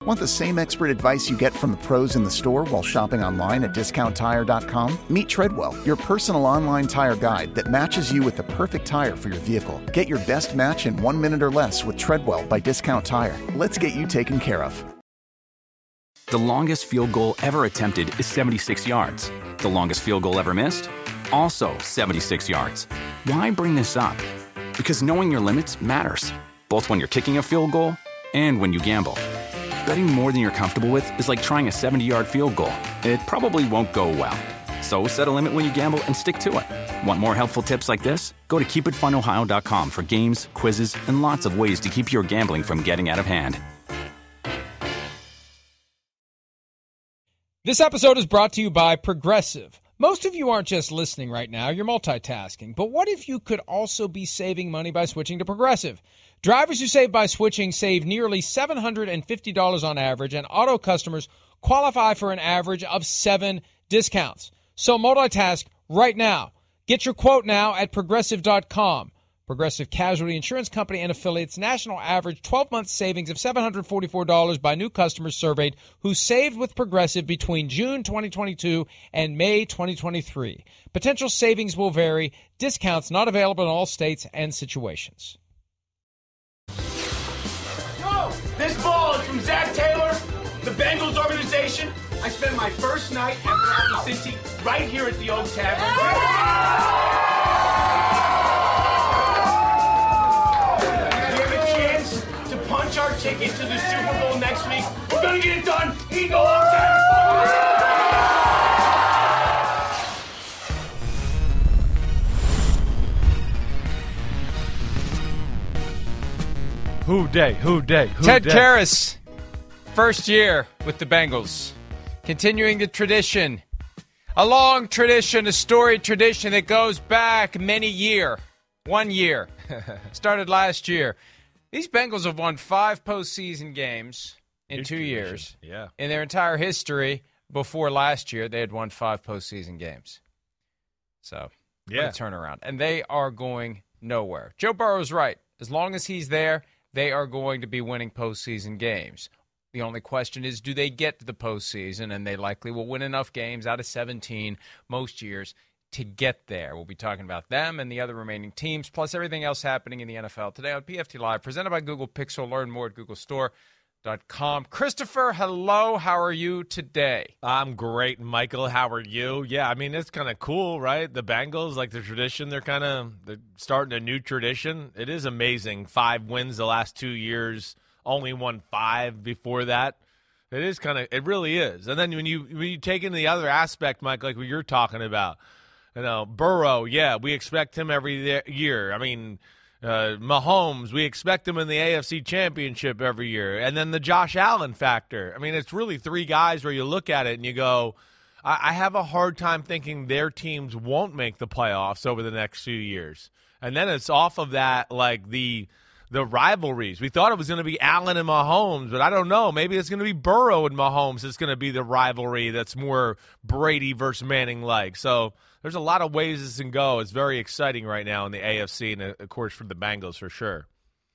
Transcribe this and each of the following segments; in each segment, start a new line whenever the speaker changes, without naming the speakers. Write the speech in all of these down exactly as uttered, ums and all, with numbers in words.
Want the same expert advice you get from the pros in the store while shopping online at discount tire dot com? Meet Treadwell, your personal online tire guide that matches you with the perfect tire for your vehicle. Get your best match in one minute or less with Treadwell by Discount Tire. Let's get you taken care of.
The longest field goal ever attempted is seventy-six yards. The longest field goal ever missed? Also seventy-six yards. Why bring this up? Because knowing your limits matters, both when you're kicking a field goal and when you gamble. Betting more than you're comfortable with is like trying a seventy-yard field goal. It probably won't go well. So set a limit when you gamble and stick to it. Want more helpful tips like this? Go to keep it fun ohio dot com for games, quizzes, and lots of ways to keep your gambling from getting out of hand.
This episode is brought to you by Progressive. Most of you aren't just listening right now, you're multitasking. But what if you could also be saving money by switching to Progressive? Drivers who save by switching save nearly seven hundred fifty dollars on average, and auto customers qualify for an average of seven discounts. So multitask right now. Get your quote now at progressive dot com. Progressive Casualty Insurance Company and affiliates, national average twelve-month savings of seven hundred forty-four dollars by new customers surveyed who saved with Progressive between June twenty twenty-two and May twenty twenty-three. Potential savings will vary. Discounts not available in all states and situations.
This ball is from Zach Taylor, the Bengals organization. I spent my first night after having Cincy right here at the Oak Tavern. We have a chance to punch our ticket to the Super Bowl next week. We're going to get it done. Eagle Oak Tavern.
Who day, who day, who
Ted
day.
Karras, first year with the Bengals, continuing the tradition, a long tradition, a storied tradition that goes back many year, one year, started last year. These Bengals have won five postseason games in
Huge
two
tradition.
years.
Yeah.
In their entire history, before last year, they had won five postseason games. So,
Yeah.
what a turnaround. And they are going nowhere. Joe Burrow's right. As long as he's there, they are going to be winning postseason games. The only question is, do they get to the postseason? And they likely will win enough games out of seventeen most years to get there. We'll be talking about them and the other remaining teams, plus everything else happening in the N F L today on P F T Live, presented by Google Pixel. Learn more at google store dot com. Christopher, hello. How are you today?
I'm great, Michael. How are you? Yeah, I mean, it's kind of cool, right? The Bengals, like the tradition, they're kind of they're starting a new tradition. It is amazing. Five wins the last two years, only won five before that. It is kind of, it really is. And then when you when you take in the other aspect, Mike, like what you're talking about, you know, Burrow, yeah, we expect him every year. I mean, Uh, Mahomes, we expect him in the A F C Championship every year. And then the Josh Allen factor. I mean, it's really three guys where you look at it and you go, I, I have a hard time thinking their teams won't make the playoffs over the next few years. And then it's off of that, like the the rivalries. We thought it was going to be Allen and Mahomes, but I don't know. Maybe it's going to be Burrow and Mahomes. It's going to be the rivalry that's more Brady versus Manning-like. So there's a lot of ways this can go. It's very exciting right now in the A F C and, of course, for the Bengals for sure.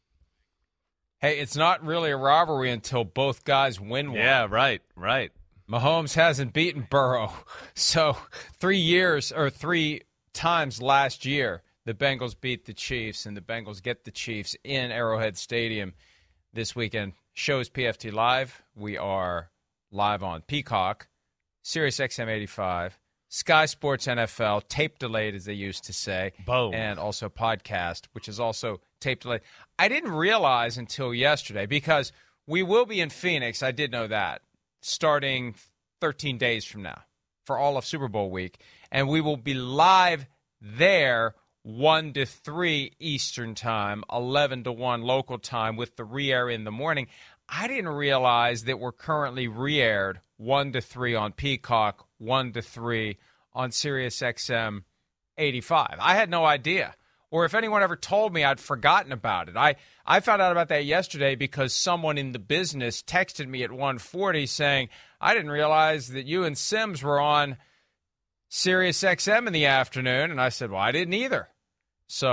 Hey, it's not really a rivalry until both guys win one.
Yeah, right, right.
Mahomes hasn't beaten Burrow. So three years or three times last year, the Bengals beat the Chiefs, and the Bengals get the Chiefs in Arrowhead Stadium this weekend. Shows P F T Live. We are live on Peacock, Sirius X M eighty-five, Sky Sports N F L, tape delayed, as they used to say.
Boom.
And also podcast, which is also tape delayed. I didn't realize until yesterday, because we will be in Phoenix, I did know that, starting thirteen days from now for all of Super Bowl week. And we will be live there one to three Eastern time, eleven to one local time, with the re-air in the morning. I didn't realize that we're currently re-aired one to three on Peacock, one to three on Sirius X M eighty-five. I had no idea. Or if anyone ever told me, I'd forgotten about it. I, I found out about that yesterday because someone in the business texted me at one forty saying, I didn't realize that you and Sims were on Sirius X M in the afternoon. And I said, well, I didn't either. So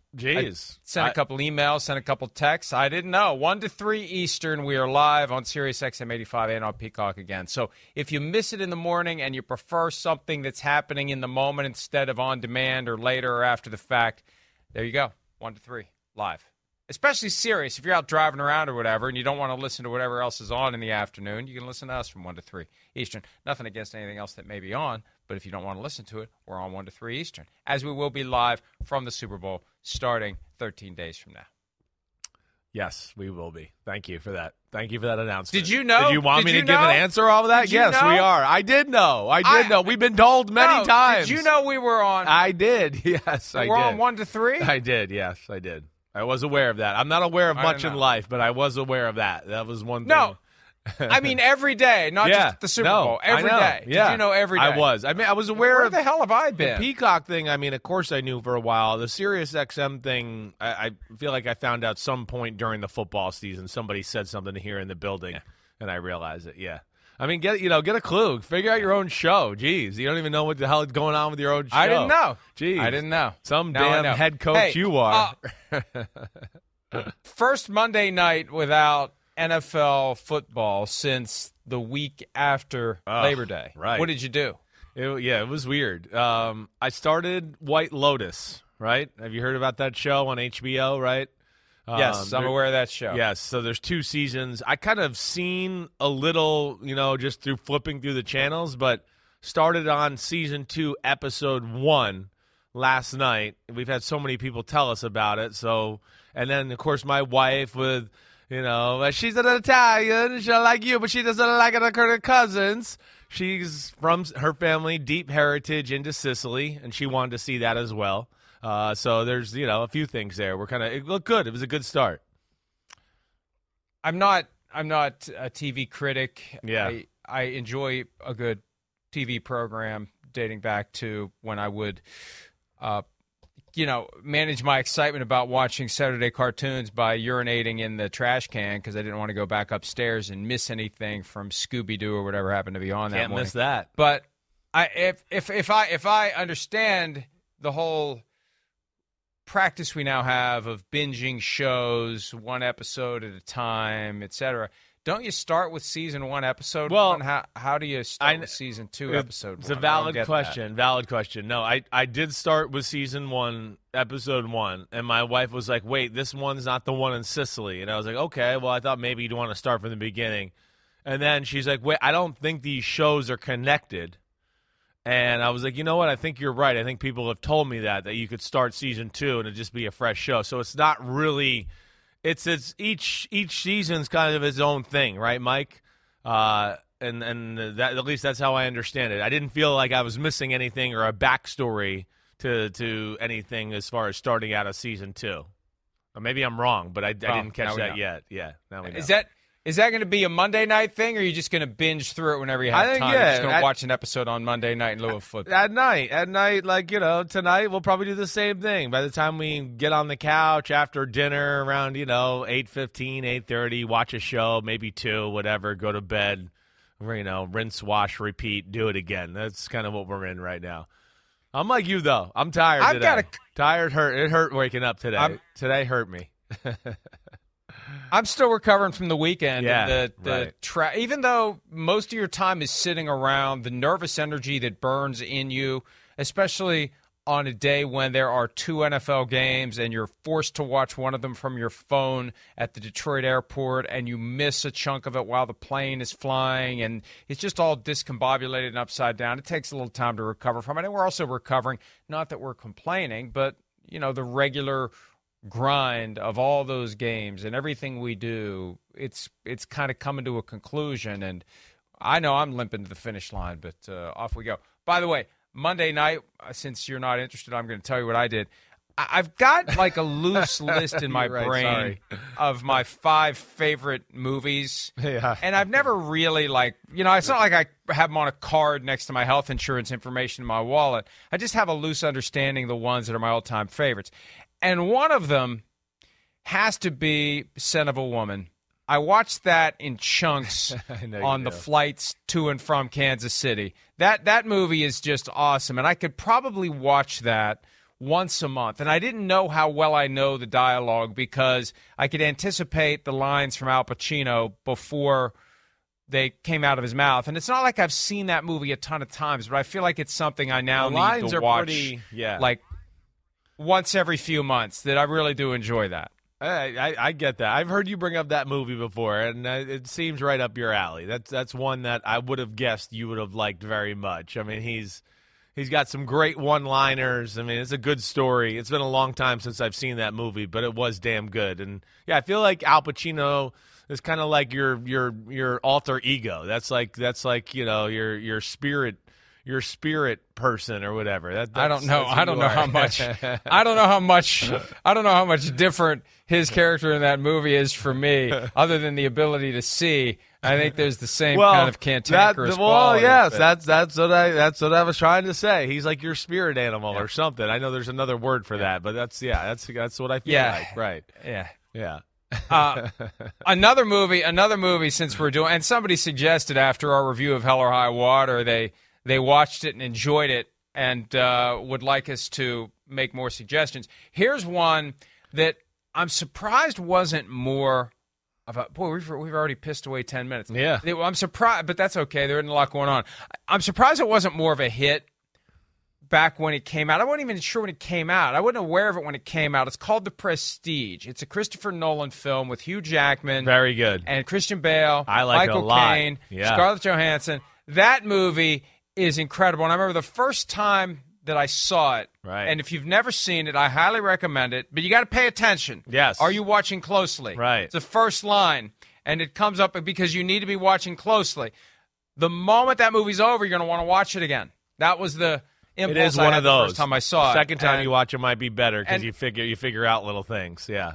Jeez.
I sent a couple emails, sent a couple texts. I didn't know. one to three Eastern, we are live on Sirius X M eighty-five and on Peacock again. So if you miss it in the morning and you prefer something that's happening in the moment instead of on demand or later or after the fact, there you go. one to three, live. Especially Sirius. If you're out driving around or whatever and you don't want to listen to whatever else is on in the afternoon, you can listen to us from one to three Eastern. Nothing against anything else that may be on, but if you don't want to listen to it, we're on one to three Eastern, as we will be live from the Super Bowl starting thirteen days from now.
Yes, we will be. Thank you for that. Thank you for that announcement.
Did you know?
Did you want
did
me
you
to give
know?
an answer all of that?
Did you
Yes,
know?
we are. I did know. I did
I,
know. We've been told many
no,
times.
Did you know we were on?
I did. Yes, I
we're
did.
on one to three?
I did. Yes, I did. I was aware of that. I'm not aware of
I
much
don't
in
know.
life, but I was aware of that. That was one thing.
No. I mean, every day, not
yeah,
just at the Super
no,
Bowl. Every
I know.
day.
Yeah.
Did you know every day?
I was. I mean, I was aware
Where
of
the hell have I
the
been?
Peacock thing. I mean, of course, I knew for a while. The Sirius X M thing, I, I feel like I found out some point during the football season. Somebody said something here in the building,
Yeah.
and I realized it. Yeah. I mean, get you know, get a clue. Figure out your own show. Jeez, you don't even know what the hell is going on with your own show.
I didn't know.
Jeez,
I didn't know.
Some
Now I
damn
know.
head coach
Hey,
you are.
uh, first Monday night without N F L football since the week after
Oh,
Labor Day.
right.
What did you do?
It, yeah, it was weird. Um, I started White Lotus, right? Have you heard about that show on H B O, right?
Yes,
Um,
I'm
there-
aware of that show.
Yes, so there's two seasons. I kind of seen a little, you know, just through flipping through the channels, but started on season two, episode one last night. We've had so many people tell us about it. So, and then, of course, my wife with, you know, she's an Italian, she like you, but she doesn't like her her cousins. She's from her family, deep heritage into Sicily, and she wanted to see that as well. Uh, so there's, you know, a few things there. We're kind of, it looked good. It was a good start.
I'm not I'm not a T V critic.
Yeah.
I, I enjoy a good T V program dating back to when I would uh, you know, manage my excitement about watching Saturday cartoons by urinating in the trash can because I didn't want to go back upstairs and miss anything from Scooby-Doo or whatever happened to be on that
Can't
morning.
miss that.
But I if if if I if I understand the whole practice we now have of binging shows one episode at a time, et cetera, don't you start with season one, episode
Well,
one? How how do you start
I-
with season two,
It-
episode
It's
one?
a
I don't
valid
get
question. Valid question. No, I, I did start with season one, episode one, and my wife was like, wait, this one's not the one in Sicily. And I was like, okay, well, I thought maybe you'd want to start from the beginning. And then she's like, wait, I don't think these shows are connected. And I was like, you know what? I think you're right. I think people have told me that, that you could start season two and it'd just be a fresh show. So it's not really – it's it's each each season's kind of its own thing, right, Mike? Uh, and and that at least that's how I understand it. I didn't feel like I was missing anything or a backstory to to anything as far as starting out of season two. Or maybe I'm wrong, but I, I
Well,
didn't catch
now we
that
know.
yet. Yeah, now we know.
Is that is that going to be a Monday night thing, or are you just going to binge through it whenever you have
I think,
time?
yeah,
You're just going
at-
to watch an episode on Monday night in lieu of football.
At night, at night, like, you know, tonight we'll probably do the same thing. By the time we get on the couch after dinner around, you know, eight fifteen, eight thirty, watch a show, maybe two, whatever, go to bed, you know, rinse, wash, repeat, do it again. That's kind of what we're in right now. I'm like you, though. I'm tired
I've
today.
got a-
Tired, hurt. It hurt waking up today.
I'm-
today hurt me.
I'm still recovering from the weekend.
Yeah,
and the the
right.
tra- even though most of your time is sitting around, the nervous energy that burns in you, especially on a day when there are two N F L games and you're forced to watch one of them from your phone at the Detroit airport and you miss a chunk of it while the plane is flying and it's just all discombobulated and upside down. It takes a little time to recover from it. And we're also recovering, not that we're complaining, but, you know, the regular grind of all those games and everything we do, it's it's kind of coming to a conclusion. And I know I'm limping to the finish line, but uh, off we go. By the way, Monday night, uh, since you're not interested, I'm going to tell you what I did. I- I've got like a loose list in my
You're right,
brain
sorry.
of my five favorite movies.
Yeah.
And I've never really, like, you know, it's not like I have them on a card next to my health insurance information in my wallet. I just have a loose understanding of the ones that are my all-time favorites. And one of them has to be Son of a Woman. I watched that in chunks
I know you
on the
do.
flights to and from Kansas City. That that movie is just awesome, and I could probably watch that once a month. And I didn't know how well I know the dialogue because I could anticipate the lines from Al Pacino before they came out of his mouth. And it's not like I've seen that movie a ton of times, but I feel like it's something I now
the
need
lines
to
are
watch
pretty, yeah.
like once every few months, that I really do enjoy that.
I, I, I get that. I've heard you bring up that movie before, and uh, it seems right up your alley. That's that's one that I would have guessed you would have liked very much. I mean, he's he's got some great one-liners. I mean, it's a good story. It's been a long time since I've seen that movie, but it was damn good. And yeah, I feel like Al Pacino is kind of like your your your alter ego. That's like that's like you know your your spirit. Your spirit person or whatever. That,
I don't know. I don't know are. how much. I don't know how much. I don't know how much different his character in that movie is from me, other than the ability to see. I think there's the same
well,
kind of cantankerous
that, well,
quality.
yes,
but.
that's that's what I that's what I was trying to say. He's like your spirit animal yeah. or something. I know there's another word for yeah. that, but that's yeah, that's that's what I feel
yeah.
like. Right.
Yeah.
Yeah.
uh, another movie. Another movie. Since we're doing, and somebody suggested after our review of Hell or High Water, they. They watched it and enjoyed it and uh, would like us to make more suggestions. Here's one that I'm surprised wasn't more of a – boy, we've, we've already pissed away ten minutes.
Yeah.
I'm surprised – but that's okay. There isn't a lot going on. I'm surprised it wasn't more of a hit back when it came out. I wasn't even sure when it came out. I wasn't aware of it when it came out. It's called The Prestige. It's a Christopher Nolan film with Hugh Jackman.
Very good.
And Christian Bale.
I like
Michael
it a lot.
Caine,
Yeah.
Scarlett Johansson. That movie – is incredible. And I remember the first time that I saw it,
right.
and if you've never seen it, I highly recommend it, but you got to pay attention.
Yes.
Are you watching closely?
Right.
It's the first line, and it comes up because you need to be watching closely. The moment that movie's over, you're going to want to watch it again. That was the impulse
it is
I
one
had
of those.
the first time I saw it.
Second time
and,
you watch it might be better because
and,
you figure you figure out little things. Yeah.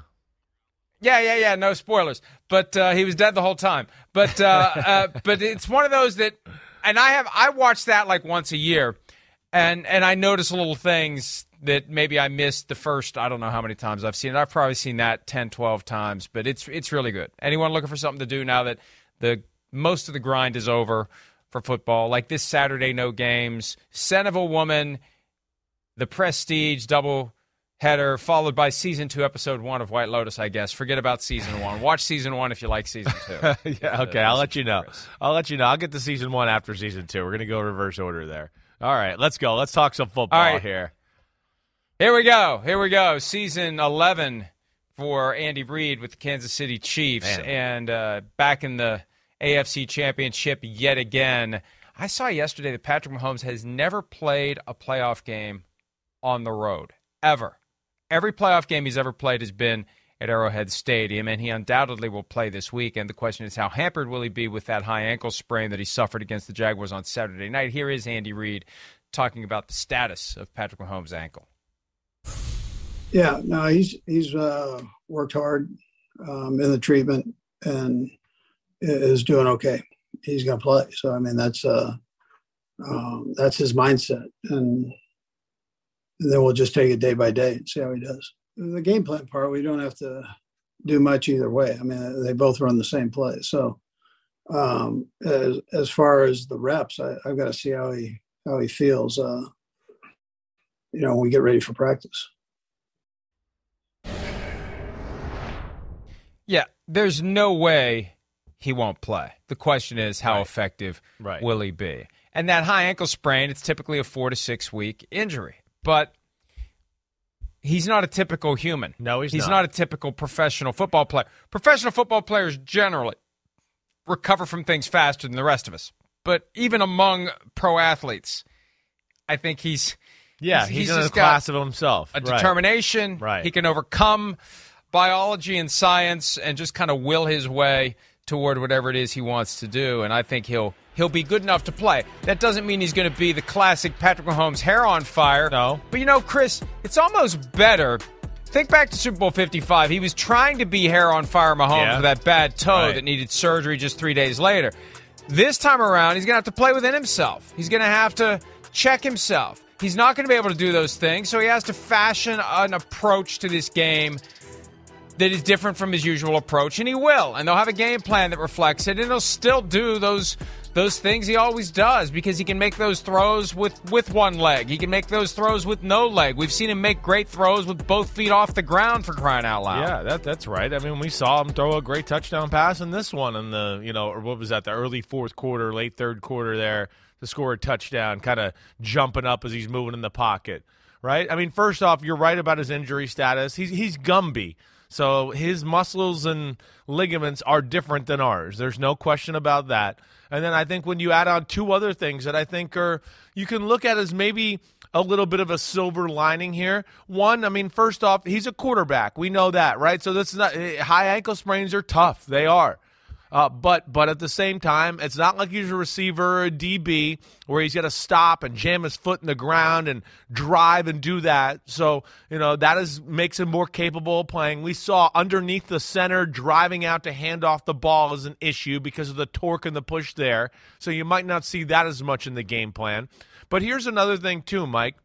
Yeah, yeah, yeah. No spoilers. But uh, he was dead the whole time. But uh, uh, but it's one of those that. And I have I watch that like once a year, and and I notice little things that maybe I missed the first, I don't know how many times I've seen it. I've probably seen that ten, twelve times, but it's it's really good. Anyone looking for something to do now that the most of the grind is over for football, like this Saturday, no games, Son of a Woman, The Prestige, double header, followed by season two, episode one of White Lotus, I guess. Forget about season one. Watch season one if you like season two.
yeah, okay, uh, I'll let you know. Chris. I'll let you know. I'll get to season one after season two. We're going to go reverse order there. All right, let's go. Let's talk some football
right.
here.
Here we go. Here we go. Season eleven for Andy Reid with the Kansas City Chiefs.
Man.
And uh, back in the A F C Championship yet again. I saw yesterday that Patrick Mahomes has never played a playoff game on the road, ever. Every playoff game he's ever played has been at Arrowhead Stadium, and he undoubtedly will play this week. And the question is, how hampered will he be with that high ankle sprain that he suffered against the Jaguars on Saturday night? Here is Andy Reid talking about the status of Patrick Mahomes' ankle.
Yeah, no, he's he's uh, worked hard um, in the treatment and is doing okay. He's going to play. So, I mean, that's uh, um, that's his mindset. And And then we'll just take it day by day and see how he does. The game plan part, we don't have to do much either way. I mean, they both run the same play. So um, as as far as the reps, I, I've got to see how he how he feels, uh, you know, when we get ready for practice.
Yeah, there's no way he won't play. The question is, how
right.
effective
right.
will he be? And that high ankle sprain, it's typically a four to six week injury. But he's not a typical human.
No, he's,
he's
not.
not a typical professional football player. Professional football players generally recover from things faster than the rest of us. But even among pro athletes, I think he's
yeah
he's,
he's,
he's
in a class of himself.
A
right.
determination.
Right.
He can overcome biology and science and just kind of will his way toward whatever it is he wants to do. And I think he'll he'll be good enough to play. That doesn't mean he's going to be the classic Patrick Mahomes hair on fire.
No.
But, you know, Chris, it's almost better. Think back to Super Bowl fifty-five. He was trying to be hair on fire Mahomes
yeah.
with that bad toe
right.
that needed surgery just three days later. This time around, he's going to have to play within himself. He's going to have to check himself. He's not going to be able to do those things, so he has to fashion an approach to this game that is different from his usual approach, and he will. And they'll have a game plan that reflects it, and he'll still do those those things he always does because he can make those throws with, with one leg. He can make those throws with no leg. We've seen him make great throws with both feet off the ground, for crying out loud.
Yeah, that that's right. I mean, we saw him throw a great touchdown pass in this one in the, you know, or what was that, the early fourth quarter, late third quarter there to score a touchdown, kind of jumping up as he's moving in the pocket, right? I mean, first off, you're right about his injury status. He's, he's Gumby. So his muscles and ligaments are different than ours. There's no question about that. And then I think when you add on two other things that I think are you can look at as maybe a little bit of a silver lining here. One, I mean, first off, he's a quarterback. We know that, right? So this is not high ankle sprains are tough. They are. Uh, but but at the same time, it's not like he's a receiver or a D B where he's got to stop and jam his foot in the ground and drive and do that. So, you know, that is makes him more capable of playing. We saw underneath the center driving out to hand off the ball is an issue because of the torque and the push there. So you might not see that as much in the game plan. But here's another thing too, Mike.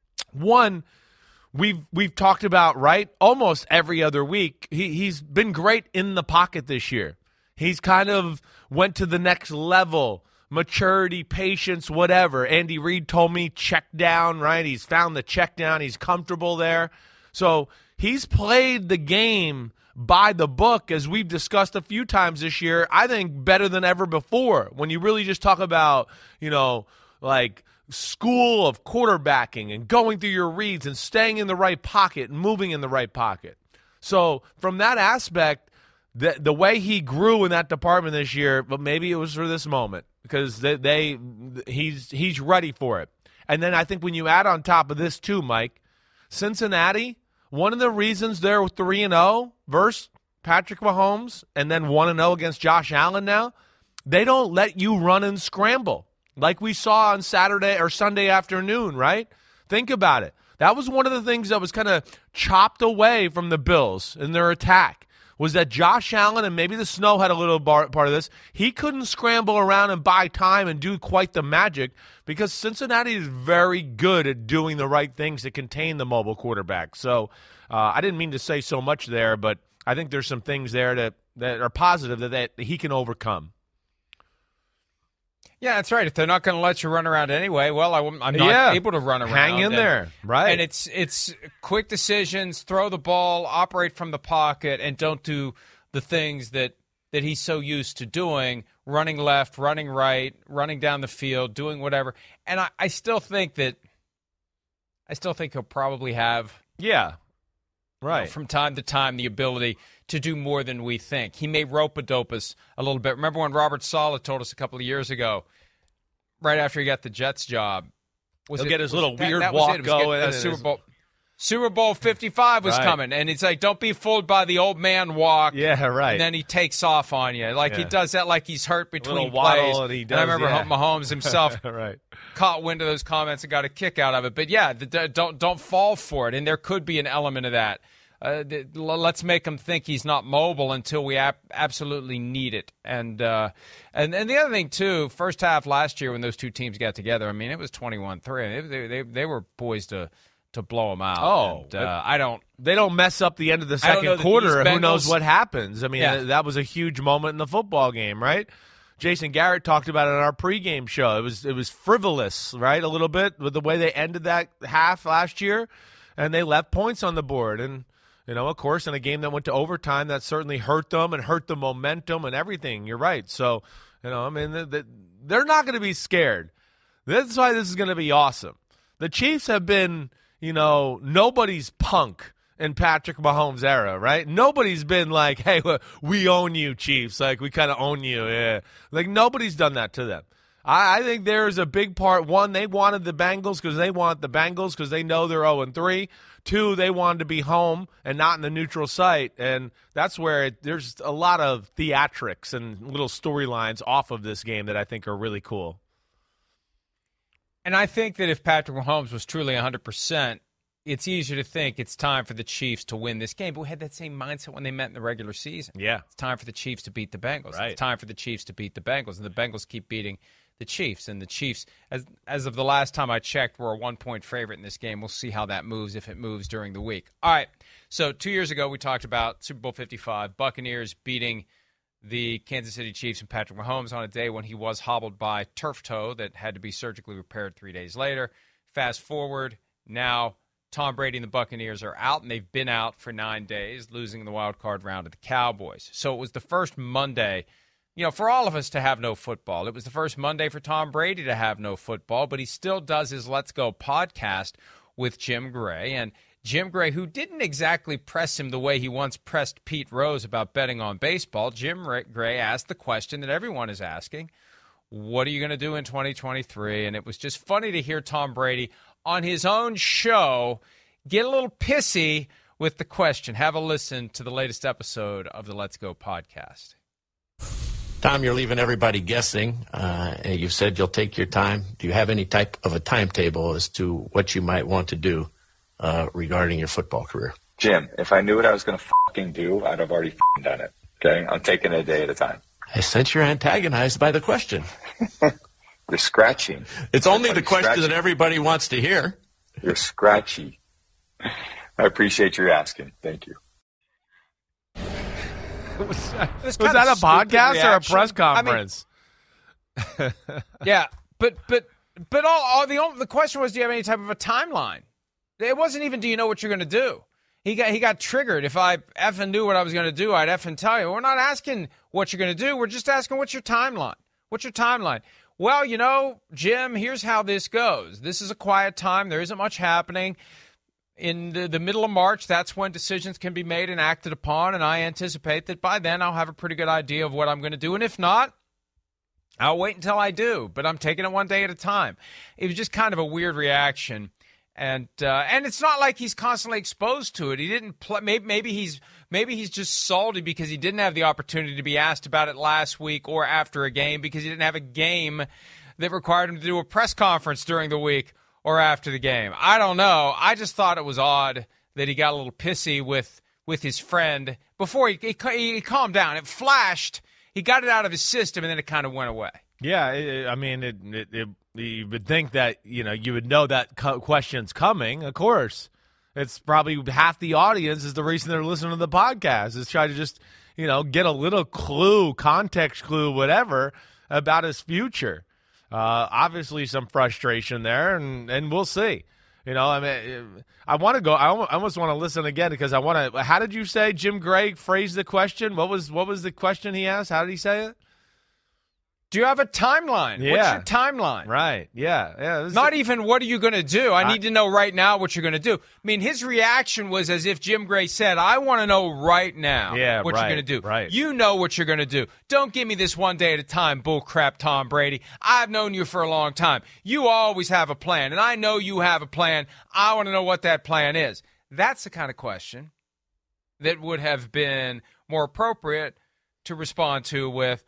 One, we've we've talked about, right, almost every other week. He, he's been great in the pocket this year. He's kind of went to the next level, maturity, patience, whatever. Andy Reid told me check down, right? He's found the check down. He's comfortable there. So he's played the game by the book, as we've discussed a few times this year, I think better than ever before. When you really just talk about, you know, like school of quarterbacking and going through your reads and staying in the right pocket and moving in the right pocket. So from that aspect, The the way he grew in that department this year, but maybe it was for this moment because they, they he's he's ready for it. And then I think when you add on top of this too, Mike, Cincinnati, one of the reasons they're three and zero versus Patrick Mahomes, and then one and zero against Josh Allen now, they don't let you run and scramble like we saw on Saturday or Sunday afternoon, right? Think about it. That was one of the things that was kind of chopped away from the Bills in their attack. Was that Josh Allen, and maybe the snow had a little bar, part of this, he couldn't scramble around and buy time and do quite the magic because Cincinnati is very good at doing the right things to contain the mobile quarterback. So uh, I didn't mean to say so much there, but I think there's some things there that, that are positive that, that he can overcome.
Yeah, that's right. If they're not going to let you run around anyway, well, I, I'm not
yeah.
able to run around.
Hang in
and,
there, right?
And it's it's quick decisions, throw the ball, operate from the pocket, and don't do the things that, that he's so used to doing, running left, running right, running down the field, doing whatever. And I, I still think that I still think he'll probably have
yeah, right
you know, from time to time the ability to do more than we think. He may rope-a-dope us a little bit. Remember when Robert Saleh told us a couple of years ago, right after he got the Jets job, was
he'll
it,
get his
was
little
it, that,
weird
that
walk
was
going.
Uh, Super Bowl, Super Bowl fifty-five was
right.
coming, and it's like, don't be fooled by the old man walk.
Yeah, right.
And then he takes off on you, like yeah. he does that, like he's hurt between plays.
And, he does,
and I remember
yeah.
Mahomes himself
right.
caught wind of those comments and got a kick out of it. But yeah, the, the, don't don't fall for it, and there could be an element of that. Uh, let's make him think he's not mobile until we ap- absolutely need it. And, uh, and and the other thing, too, first half last year when those two teams got together, I mean, it was twenty-one three. They, they, they were poised to, to blow them out.
Oh,
and, uh, I don't.
They don't mess up the end of the second quarter. Who knows what happens? I mean, yeah. that was a huge moment in the football game, right? Jason Garrett talked about it on our pregame show. It was it was frivolous, right, a little bit, with the way they ended that half last year, and they left points on the board. And you know, of course, in a game that went to overtime, that certainly hurt them and hurt the momentum and everything. You're right. So, you know, I mean, they're not going to be scared. That's why this is going to be awesome. The Chiefs have been, you know, nobody's punk in Patrick Mahomes' era, right? Nobody's been like, hey, we own you, Chiefs. Like, we kind of own you. Yeah. Like, nobody's done that to them. I, I think there's a big part. One, they wanted the Bengals because they want the Bengals because they know they're oh and three. Two, they wanted to be home and not in the neutral site, and that's where it, there's a lot of theatrics and little storylines off of this game that I think are really cool.
And I think that if Patrick Mahomes was truly one hundred percent, it's easier to think it's time for the Chiefs to win this game. But we had that same mindset when they met in the regular season.
Yeah.
It's time for the Chiefs to beat the Bengals.
Right.
It's time for the Chiefs to beat the Bengals, and the Bengals keep beating the Chiefs. And the Chiefs, as as of the last time I checked, were a one-point favorite in this game. We'll see how that moves, if it moves during the week. All right, so two years ago we talked about Super Bowl fifty-five, Buccaneers beating the Kansas City Chiefs and Patrick Mahomes on a day when he was hobbled by turf toe that had to be surgically repaired three days later. Fast forward, now Tom Brady and the Buccaneers are out, and they've been out for nine days, losing the wild card round to the Cowboys. So it was the first Monday, you know, for all of us to have no football. It was the first Monday for Tom Brady to have no football, but he still does his Let's Go podcast with Jim Gray. And Jim Gray, who didn't exactly press him the way he once pressed Pete Rose about betting on baseball, Jim Gray asked the question that everyone is asking, what are you going to do in twenty twenty-three? And it was just funny to hear Tom Brady on his own show get a little pissy with the question. Have a listen to the latest episode of the Let's Go podcast.
Tom, you're leaving everybody guessing. Uh, and you said you'll take your time. Do you have any type of a timetable as to what you might want to do uh, regarding your football career?
Jim, if I knew what I was going to fucking do, I'd have already fucking done it. Okay? I'm taking it a day at a time.
I sense you're antagonized by the question.
You're scratching.
It's only the
Everybody's
question
scratching.
that everybody wants to hear.
You're scratchy. I appreciate your asking. Thank you.
Was, was
kind
that
of
a podcast
stupid
or a
reaction.
press
I mean-
conference?
Yeah, but but but all, all the only, the question was, do you have any type of a timeline? It wasn't even, do you know what you're going to do? He got he got triggered. If I effing knew what I was going to do, I'd effing tell you. We're not asking what you're going to do. We're just asking what's your timeline. What's your timeline? Well, you know, Jim, here's how this goes. This is a quiet time. There isn't much happening. In the, the middle of March, that's when decisions can be made and acted upon, and I anticipate that by then I'll have a pretty good idea of what I'm going to do. And if not, I'll wait until I do. But I'm taking it one day at a time. It was just kind of a weird reaction. And uh, and it's not like he's constantly exposed to it. He didn't play. Maybe, maybe he's maybe he's just salty because he didn't have the opportunity to be asked about it last week or after a game because he didn't have a game that required him to do a press conference during the week or after the game. I don't know. I just thought it was odd that he got a little pissy with with his friend before he he, he calmed down. It flashed. He got it out of his system, and then it kind of went away.
Yeah, it, I mean, it, it, it, you would think that, you know, you would know that co- question's coming. Of course, it's probably half the audience is the reason they're listening to the podcast is try to just, you know, get a little clue, context clue, whatever about his future. Uh, obviously, some frustration there, and, and we'll see. You know, I mean, I want to go. I almost want to listen again because I want to. How did you say Jim Gray phrased the question? What was what was the question he asked? How did he say it?
Do you have a timeline?
Yeah.
What's your timeline?
Right. Yeah. Yeah. This
Not
is,
even what are you going to do? I,
I
need to know right now what you're going to do. I mean, his reaction was as if Jim Gray said, I want to know right now
Yeah,
what
right,
you're going to do.
right.
You know what you're going to do. Don't give me this one day at a time bull crap, Tom Brady. I've known you for a long time. You always have a plan, and I know you have a plan. I want to know what that plan is. That's the kind of question that would have been more appropriate to respond to with,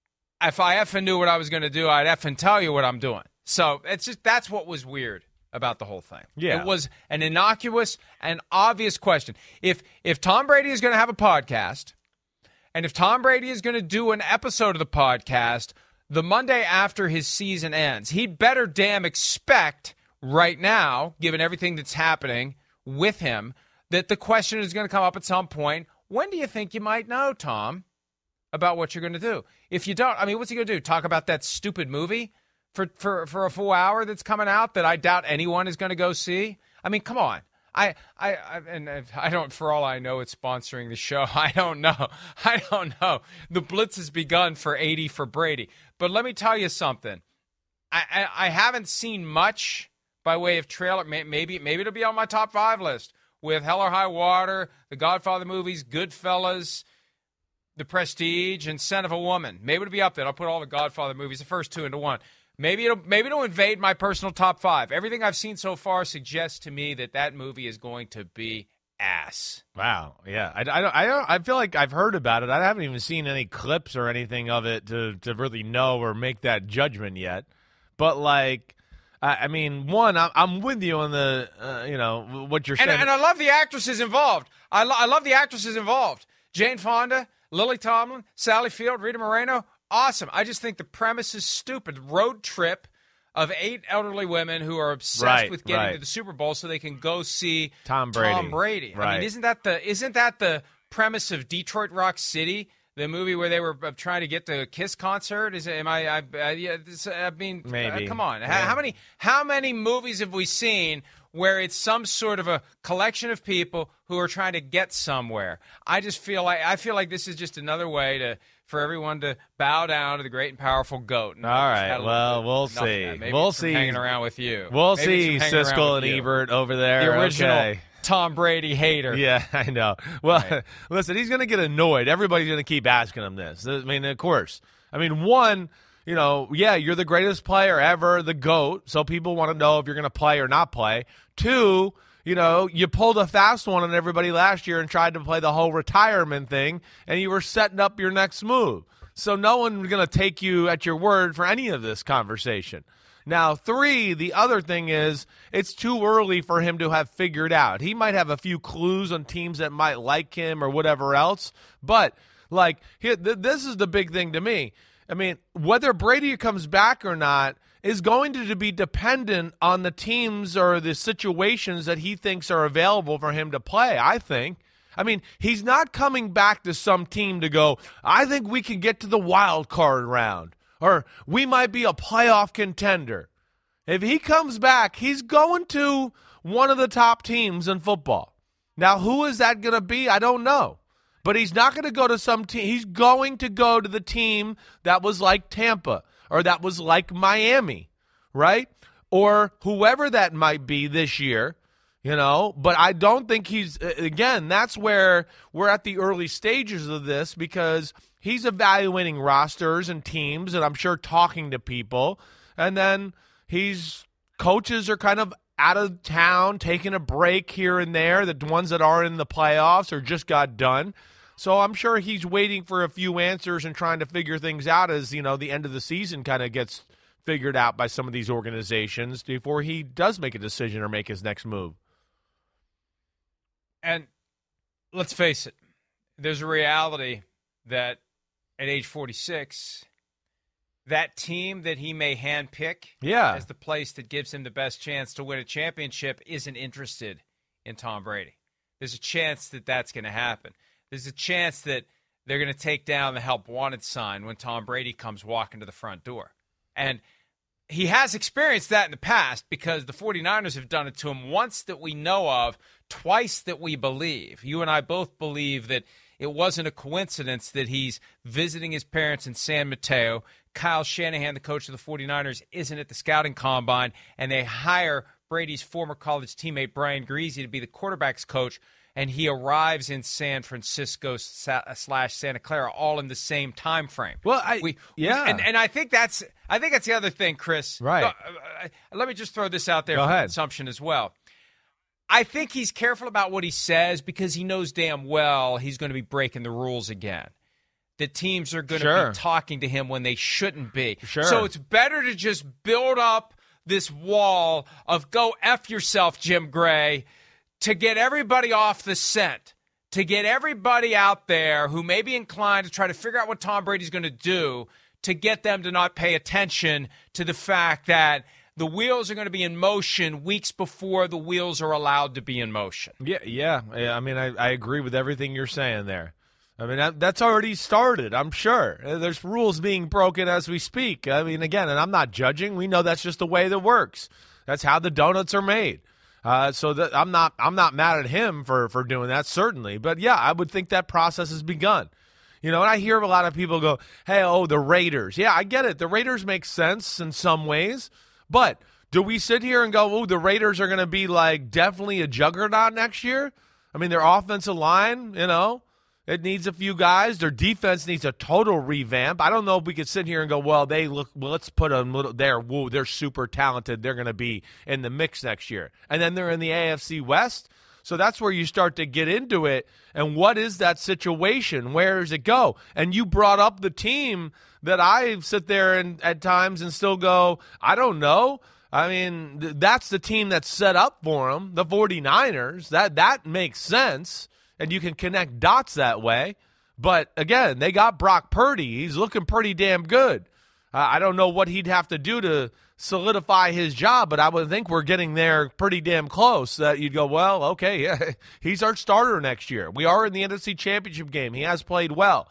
if I effing knew what I was going to do, I'd effing tell you what I'm doing. So it's just that's what was weird about the whole thing.
Yeah.
It was an innocuous and obvious question. If if Tom Brady is going to have a podcast, and if Tom Brady is going to do an episode of the podcast the Monday after his season ends, he'd better damn expect right now, given everything that's happening with him, that the question is going to come up at some point. When do you think you might know, Tom, about what you're going to do? If you don't, I mean, what's he going to do? Talk about that stupid movie for, for, for a full hour that's coming out that I doubt anyone is going to go see? I mean, come on. I, I, I, and I don't, for all I know, it's sponsoring the show. I don't know. I don't know. The blitz has begun for eighty for Brady. But let me tell you something. I, I, I haven't seen much by way of trailer. Maybe, maybe it'll be on my top five list with Hell or High Water, the Godfather movies, Goodfellas, The Prestige, and Scent of a Woman. Maybe it'll be up there. I'll put all the Godfather movies, the first two, into one. Maybe it'll maybe it'll invade my personal top five. Everything I've seen so far suggests to me that that movie is going to be ass.
Wow. Yeah. I, I, don't, I, don't, I feel like I've heard about it. I haven't even seen any clips or anything of it to, to really know or make that judgment yet. But, like, I, I mean, one, I'm, I'm with you on the, uh, you know, what you're saying.
And, and I love the actresses involved. I, lo- I love the actresses involved. Jane Fonda, Lily Tomlin, Sally Field, Rita Moreno. Awesome. I just think the premise is stupid. Road trip of eight elderly women who are obsessed
Right,
with getting
right.
to the Super Bowl so they can go see
Tom Brady.
Tom Brady. I
Right.
mean, isn't that the isn't that the premise of Detroit Rock City? the movie where they were trying to get to a Kiss concert? Is it? Am I? I, I, yeah, this, I mean,
Maybe.
Uh, come on.
Yeah.
How, how many? How many movies have we seen where it's some sort of a collection of people who are trying to get somewhere? I just feel like I feel like this is just another way to for everyone to bow down to the great and powerful GOAT. And
All right. Well, we'll see.
We'll
see.
Hanging around with you.
We'll
Maybe
see. Siskel and Ebert over there.
The original
Okay.
Tom Brady hater.
Yeah, I know. Well,
Right.
listen, he's going to get annoyed. Everybody's going to keep asking him this. I mean, of course. I mean, one, you know, yeah, you're the greatest player ever, the GOAT, so people want to know if you're going to play or not play. Two, you know, you pulled a fast one on everybody last year and tried to play the whole retirement thing, and you were setting up your next move. So no one's going to take you at your word for any of this conversation. Now, three, the other thing is it's too early for him to have figured out. He might have a few clues on teams that might like him or whatever else, but, like, here, th- this is the big thing to me. I mean, whether Brady comes back or not is going to be dependent on the teams or the situations that he thinks are available for him to play, I think. I mean, he's not coming back to some team to go, I think we can get to the wild card round. Or we might be a playoff contender. If he comes back, he's going to one of the top teams in football. Now, who is that going to be? I don't know. But he's not going to go to some team. He's going to go to the team that was like Tampa or that was like Miami, right? Or whoever that might be this year, you know. But I don't think he's, again, that's where we're at the early stages of this because he's evaluating rosters and teams, and I'm sure talking to people. And then he's coaches are kind of out of town, taking a break here and there. The ones that are in the playoffs or just got done. So I'm sure he's waiting for a few answers and trying to figure things out as, you know, the end of the season kind of gets figured out by some of these organizations before he does make a decision or make his next move.
And let's face it, there's a reality that at age forty-six, that team that he may handpick
Yeah.
as the place that gives him the best chance to win a championship isn't interested in Tom Brady. There's a chance that that's going to happen. There's a chance that they're going to take down the help wanted sign when Tom Brady comes walking to the front door. And he has experienced that in the past because the 49ers have done it to him once that we know of, twice that we believe. You and I both believe that it wasn't a coincidence that he's visiting his parents in San Mateo. Kyle Shanahan, the coach of the 49ers, isn't at the scouting combine, and they hire Brady's former college teammate Brian Griese to be the quarterback's coach, and he arrives in San Francisco slash Santa Clara all in the same time frame.
Well, I
we,
yeah,
we, and, and I think that's I think that's the other thing, Chris.
Right.
Uh, uh, let me just throw this out there
Go
for
ahead.
consumption as well. I think he's careful about what he says because he knows damn well he's going to be breaking the rules again. The teams are going
Sure.
to be talking to him when they shouldn't be.
Sure.
So it's better to just build up this wall of go F yourself, Jim Gray, to get everybody off the scent, to get everybody out there who may be inclined to try to figure out what Tom Brady's going to do, to get them to not pay attention to the fact that the wheels are going to be in motion weeks before the wheels are allowed to be in motion.
Yeah, yeah. I mean, I, I agree with everything you're saying there. I mean, that, that's already started, I'm sure. There's rules being broken as we speak. I mean, again, and I'm not judging. We know that's just the way that works. That's how the donuts are made. Uh, so that I'm not I'm not mad at him for, for doing that, certainly. But, yeah, I would think that process has begun. You know, and I hear a lot of people go, hey, oh, the Raiders. Yeah, I get it. The Raiders make sense in some ways. But do we sit here and go, oh, the Raiders are going to be, like, definitely a juggernaut next year? I mean, their offensive line, you know, it needs a few guys. Their defense needs a total revamp. I don't know if we could sit here and go, well, they look. Well, let's put them little there. Whoa, they're super talented. They're going to be in the mix next year. And then they're in the A F C West. So that's where you start to get into it. And what is that situation? Where does it go? And you brought up the team that I sit there and at times and still go, I don't know. I mean, th- that's the team that's set up for them, the 49ers. That that makes sense, and you can connect dots that way. But, again, they got Brock Purdy. He's looking pretty damn good. Uh, I don't know what he'd have to do to solidify his job, but I would think we're getting there pretty damn close that you'd go, well, okay, yeah, he's our starter next year. We are in the N F C Championship game. He has played well.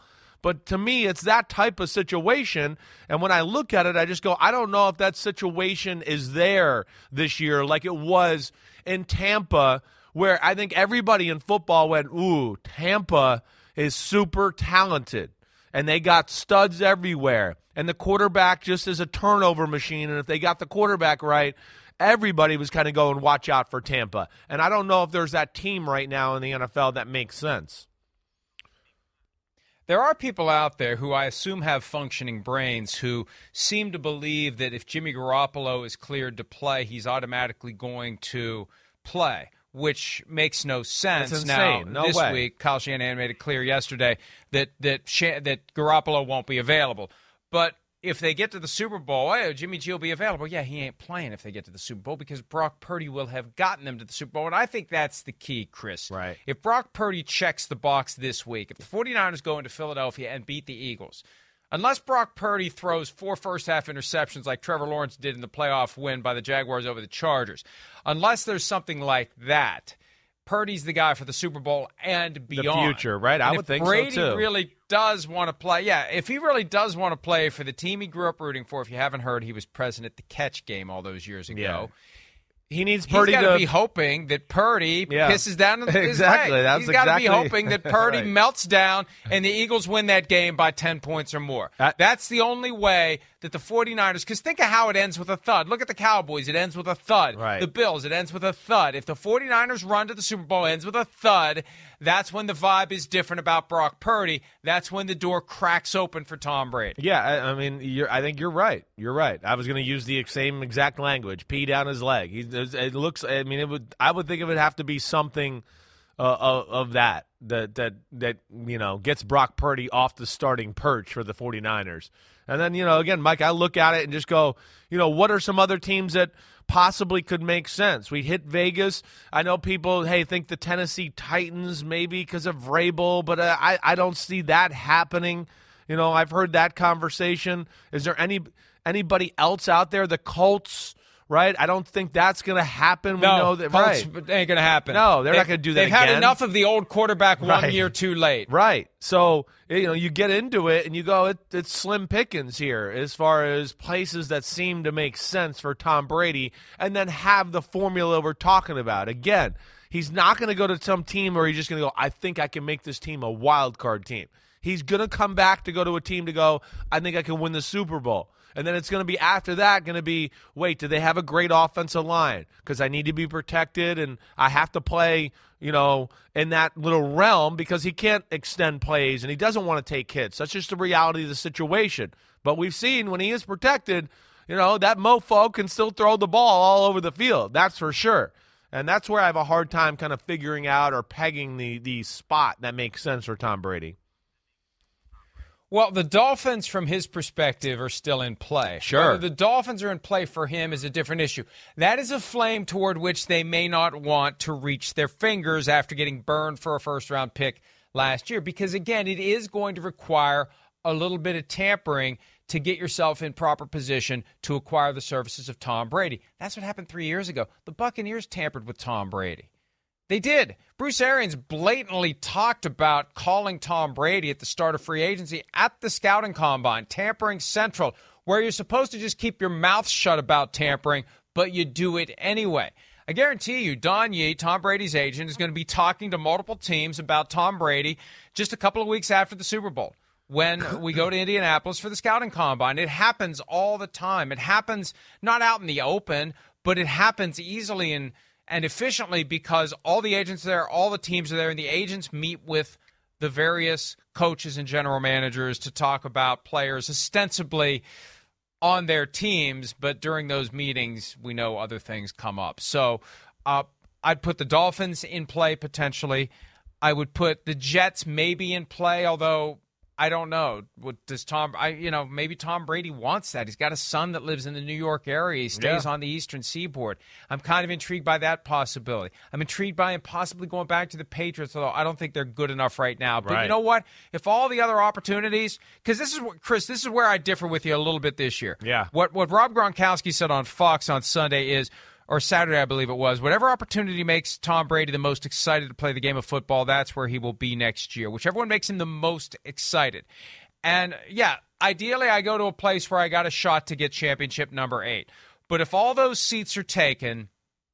But to me, it's that type of situation. And when I look at it, I just go, I don't know if that situation is there this year like it was in Tampa, where I think everybody in football went, ooh, Tampa is super talented. And they got studs everywhere. And the quarterback just is a turnover machine. And if they got the quarterback right, everybody was kind of going, watch out for Tampa. And I don't know if there's that team right now in the N F L that makes sense.
There are people out there who I assume have functioning brains who seem to believe that if Jimmy Garoppolo is cleared to play, he's automatically going to play, which makes no sense.
That's
now,
insane. No
this
way.
week, Kyle Shanahan made it clear yesterday that that Sha- that Garoppolo won't be available. But if they get to the Super Bowl, hey, Jimmy G will be available. Yeah, he ain't playing if they get to the Super Bowl because Brock Purdy will have gotten them to the Super Bowl. And I think that's the key, Chris.
Right.
If Brock Purdy checks the box this week, if the 49ers go into Philadelphia and beat the Eagles, unless Brock Purdy throws four first-half interceptions like Trevor Lawrence did in the playoff win by the Jaguars over the Chargers, unless there's something like that, Purdy's the guy for the Super Bowl and beyond.
The future, right? I
and
would
if
think
Brady
so, too.
really does want to play, yeah, if he really does want to play for the team he grew up rooting for, if you haven't heard, he was present at the Catch game all those years ago.
Yeah. He needs
He's
Purdy
got
to
to be hoping that Purdy
Yeah.
pisses down his
Exactly.
leg.
That's
He's got to
exactly-
be hoping that Purdy
Right.
melts down and the Eagles win that game by ten points or more.
That-
That's the only way that the 49ers, because think of how it ends with a thud. Look at the Cowboys. It ends with a thud.
Right.
The Bills, it ends with a thud. If the 49ers run to the Super Bowl, it ends with a thud. That's when the vibe is different about Brock Purdy. That's when the door cracks open for Tom Brady.
Yeah, I, I mean, you're, I think you're right. You're right. I was going to use the same exact language. Pee down his leg. He, it looks. I mean, it would. I would think it would have to be something uh, of, of that that that that you know gets Brock Purdy off the starting perch for the 49ers. And then you know, again, Mike, I look at it and just go, you know, what are some other teams that possibly could make sense? We hit Vegas. I know people, hey, think the Tennessee Titans maybe because of Vrabel, but uh, I I don't see that happening. You know, I've heard that conversation. Is there any anybody else out there? The Colts, right? I don't think that's going to happen.
No,
we know that,
Colts
right?
ain't going to happen.
No, they're
They-
not going to do that
They've had
again.
enough of the old quarterback one
Right.
year too late.
Right. So, you know, you get into it and you go, it, it's slim pickings here as far as places that seem to make sense for Tom Brady and then have the formula we're talking about. Again, he's not going to go to some team where he's just going to go, I think I can make this team a wild card team. He's going to come back to go to a team to go, I think I can win the Super Bowl. And then it's going to be after that going to be, wait, do they have a great offensive line? Because I need to be protected and I have to play, you know, in that little realm because he can't extend plays and he doesn't want to take hits. That's just the reality of the situation. But we've seen when he is protected, you know, that mofo can still throw the ball all over the field. That's for sure. And that's where I have a hard time kind of figuring out or pegging the, the spot that makes sense for Tom Brady.
Well, the Dolphins, from his perspective, are still in play.
Sure.
Whether the Dolphins are in play for him is a different issue. That is a flame toward which they may not want to reach their fingers after getting burned for a first-round pick last year. Because, again, it is going to require a little bit of tampering to get yourself in proper position to acquire the services of Tom Brady. That's what happened three years ago. The Buccaneers tampered with Tom Brady. They did. Bruce Arians blatantly talked about calling Tom Brady at the start of free agency at the scouting combine, tampering central, where you're supposed to just keep your mouth shut about tampering, but you do it anyway. I guarantee you, Don Yee, Tom Brady's agent, is going to be talking to multiple teams about Tom Brady just a couple of weeks after the Super Bowl when we go to Indianapolis for the scouting combine. It happens all the time. It happens not out in the open, but it happens easily and and efficiently because all the agents are there, all the teams are there, and the agents meet with the various coaches and general managers to talk about players ostensibly on their teams, but during those meetings, we know other things come up. So uh, I'd put the Dolphins in play potentially. I would put the Jets maybe in play, although I don't know. What does Tom? I you know maybe Tom Brady wants that. He's got a son that lives in the New York area. He stays
Yeah.
on the Eastern Seaboard. I'm kind of intrigued by that possibility. I'm intrigued by him possibly going back to the Patriots, although I don't think they're good enough right now. But
Right.
you know what? If all the other opportunities, because this is what Chris, this is where I differ with you a little bit this year.
Yeah.
What what Rob Gronkowski said on Fox on Sunday is, or Saturday, I believe it was, whatever opportunity makes Tom Brady the most excited to play the game of football, that's where he will be next year, whichever one makes him the most excited. And, yeah, ideally I go to a place where I got a shot to get championship number eight. But if all those seats are taken,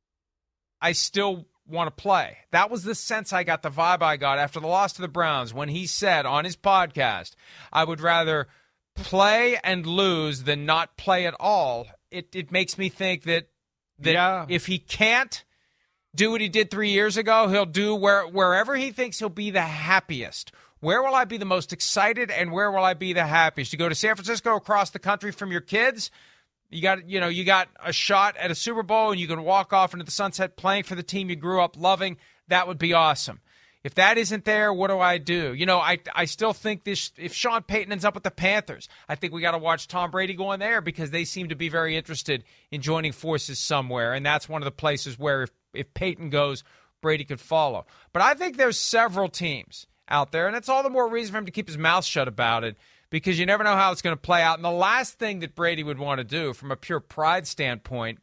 I still want to play. That was the sense I got, the vibe I got after the loss to the Browns when he said on his podcast, I would rather play and lose than not play at all. It it makes me think that, that yeah. if he can't do what he did three years ago, he'll do where wherever he thinks he'll be the happiest. Where will I be the most excited and where will I be the happiest? You go to San Francisco, across the country from your kids, you got you know you got a shot at a Super Bowl and you can walk off into the sunset playing for the team you grew up loving. That would be awesome. If that isn't there, what do I do? You know, I I still think this. If Sean Payton ends up with the Panthers, I think we got to watch Tom Brady go in there because they seem to be very interested in joining forces somewhere, and that's one of the places where if, if Payton goes, Brady could follow. But I think there's several teams out there, and it's all the more reason for him to keep his mouth shut about it because you never know how it's going to play out. And the last thing that Brady would want to do from a pure pride standpoint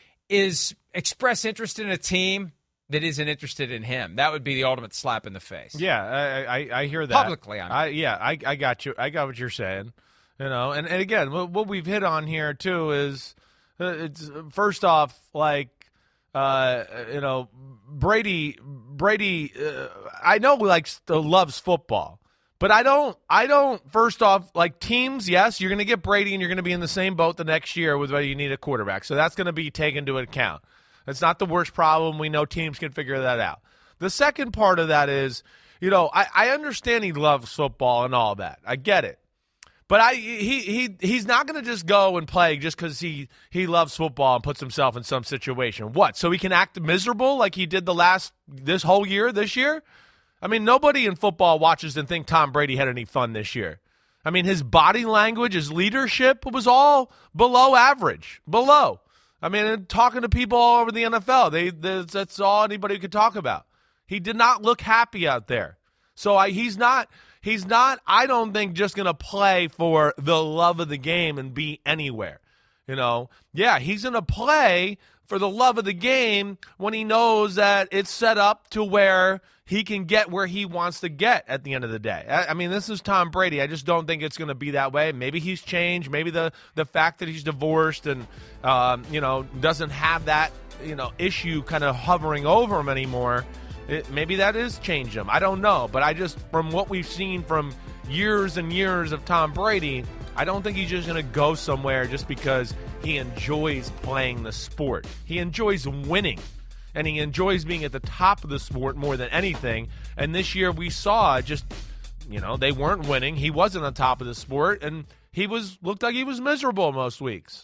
is express interest in a team that isn't interested in him. That would be the ultimate slap in the face.
Yeah, I I, I hear that.
Publicly, I mean.
I Yeah, I, I got you. I got what you're saying. You know, and, and again, what, what we've hit on here, too, is uh, it's first off, like, uh, you know, Brady, Brady, uh, I know, like, loves football. But I don't, I don't, first off, like teams, yes, you're going to get Brady and you're going to be in the same boat the next year with whether you need a quarterback. So that's going to be taken into account. It's not the worst problem. We know teams can figure that out. The second part of that is, you know, I, I understand he loves football and all that. I get it. But I he he he's not going to just go and play just because he, he loves football and puts himself in some situation. What, so he can act miserable like he did the last, this whole year, this year? I mean, nobody in football watches and think Tom Brady had any fun this year. I mean, his body language, his leadership was all below average, below. I mean, talking to people all over the N F L, they, they that's all anybody could talk about. He did not look happy out there. So I, he's not, he's not, I don't think, just going to play for the love of the game and be anywhere. You know, yeah, he's going to play for the love of the game when he knows that it's set up to where he can get where he wants to get at the end of the day. I, I mean, this is Tom Brady. I just don't think it's going to be that way. Maybe he's changed. Maybe the, the fact that he's divorced and, um, you know, doesn't have that, you know, issue kind of hovering over him anymore, it, maybe that is changed him. I don't know. But I just, from what we've seen from years and years of Tom Brady, I don't think he's just going to go somewhere just because he enjoys playing the sport. He enjoys winning. And he enjoys being at the top of the sport more than anything. And this year we saw just, you know, they weren't winning. He wasn't on top of the sport, and he was looked like he was miserable most weeks.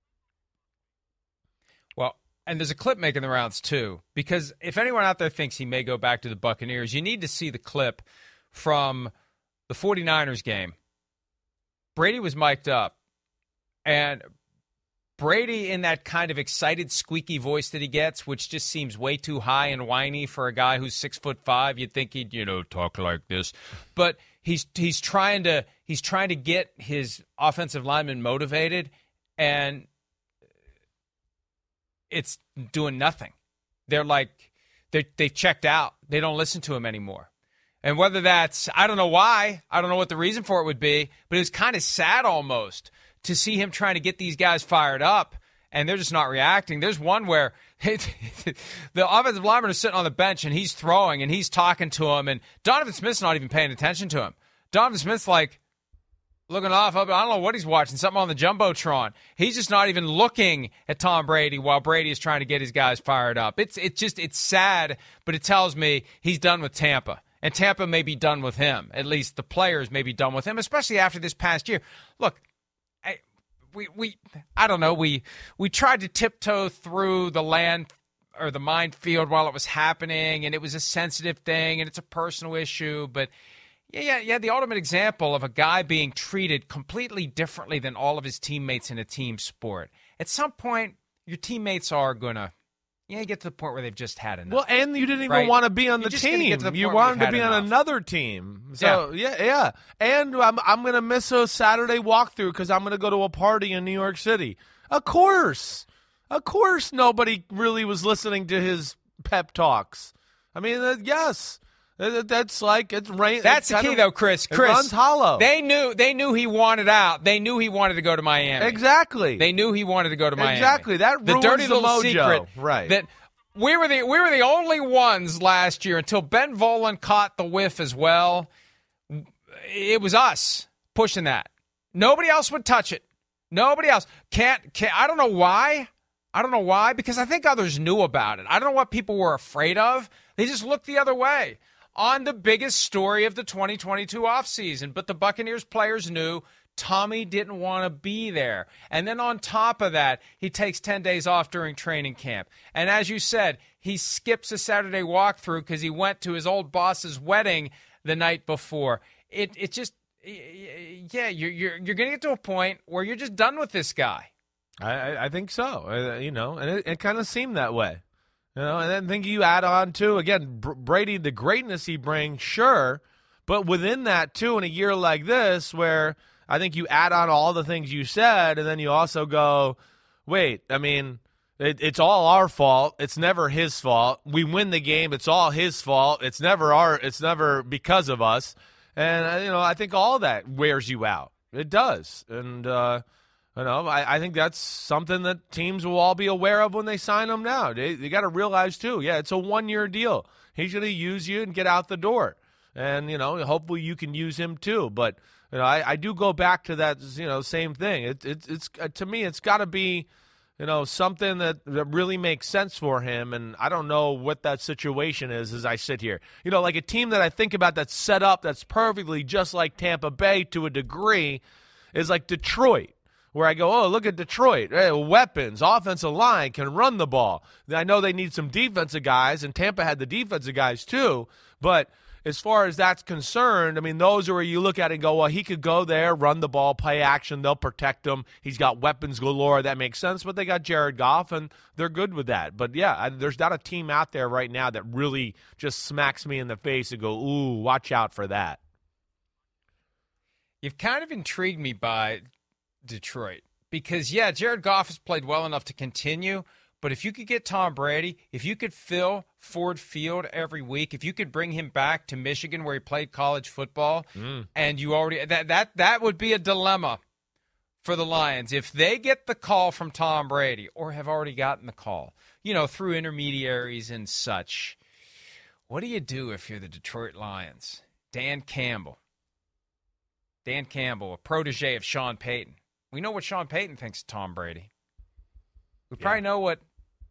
Well, and there's a clip making the rounds too, because if anyone out there thinks he may go back to the Buccaneers, you need to see the clip from the 49ers game. Brady was mic'd up, and Brady, in that kind of excited, squeaky voice that he gets, which just seems way too high and whiny for a guy who's six foot five, you'd think he'd, you know, talk like this. But he's he's trying to he's trying to get his offensive linemen motivated, and it's doing nothing. They're like they they've checked out. They don't listen to him anymore. And whether that's, I don't know why, I don't know what the reason for it would be, but it was kind of sad almost to see him trying to get these guys fired up, and they're just not reacting. There's one where it, the offensive lineman is sitting on the bench, and he's throwing, and he's talking to him, and Donovan Smith's not even paying attention to him. Donovan Smith's like looking off. I don't know what he's watching, something on the Jumbotron. He's just not even looking at Tom Brady while Brady is trying to get his guys fired up. It's it's just it's sad, but it tells me he's done with Tampa. And Tampa may be done with him. At least the players may be done with him, especially after this past year. Look, I, we we I don't know. We we tried to tiptoe through the land or the minefield while it was happening, and it was a sensitive thing, and it's a personal issue. But yeah, yeah, yeah. The ultimate example of a guy being treated completely differently than all of his teammates in a team sport. At some point, your teammates are gonna. Yeah, you get to the point where they've just had enough.
Well, and you didn't even
right?
want to be on the
You're
team.
the
You wanted to be
enough.
on another team. So, yeah, yeah. yeah. And I'm, I'm going to miss a Saturday walkthrough because I'm going to go to a party in New York City. Of course. Of course nobody really was listening to his pep talks. I mean, uh, yes. That's like it's rain.
That's the key,
of,
though, Chris.
It
Chris,
runs hollow.
They knew. They knew he wanted out. They knew he wanted to go to Miami.
Exactly.
They knew he wanted to go to Miami.
Exactly. That
the
ruins
dirty
the
little
mojo.
secret.
Right.
That we were the we were the only ones last year until Ben Volen caught the whiff as well. It was us pushing that. Nobody else would touch it. Nobody else can't. can't I don't know why. I don't know why because I think others knew about it. I don't know what people were afraid of. They just looked the other way on the biggest story of the twenty twenty-two offseason. But the Buccaneers players knew Tommy didn't want to be there. And then on top of that, he takes ten days off during training camp. And as you said, he skips a Saturday walkthrough because he went to his old boss's wedding the night before. It it just, yeah, you're, you're, you're going to get to a point where you're just done with this guy.
I, I think so, uh, you know, and it, it kind of seemed that way. You know, and then I think you add on, too, again, Brady, the greatness he brings, sure, but within that, too, in a year like this where I think you add on all the things you said, and then you also go, wait, I mean, it, it's all our fault. It's never his fault. We win the game. It's all his fault. It's never our. It's never because of us. And, you know, I think all that wears you out. It does. And, uh, you know, I, I think that's something that teams will all be aware of when they sign him now. They, they got to realize, too, yeah, it's a one-year deal. He's going to use you and get out the door. And, you know, hopefully you can use him, too. But, you know, I, I do go back to that, you know, same thing. It, it, it's uh, to me, it's got to be, you know, something that, that really makes sense for him. And I don't know what that situation is as I sit here. You know, like a team that I think about that's set up that's perfectly just like Tampa Bay to a degree is like Detroit, where I go, oh, look at Detroit. Hey, weapons, offensive line, can run the ball. I know they need some defensive guys, and Tampa had the defensive guys too. But as far as that's concerned, I mean, those are where you look at it and go, well, he could go there, run the ball, play action. They'll protect him. He's got weapons galore. That makes sense. But they got Jared Goff, and they're good with that. But, yeah, I, there's not a team out there right now that really just smacks me in the face and go, ooh, watch out for that.
You've kind of intrigued me by Detroit because, yeah, Jared Goff has played well enough to continue. But if you could get Tom Brady, if you could fill Ford Field every week, if you could bring him back to Michigan where he played college football, mm. and you already that that that would be a dilemma for the Lions if they get the call from Tom Brady or have already gotten the call, you know, through intermediaries and such. What do you do if you're the Detroit Lions? Dan Campbell. Dan Campbell, a protege of Sean Payton. We know what Sean Payton thinks of Tom Brady. We probably yeah. know what,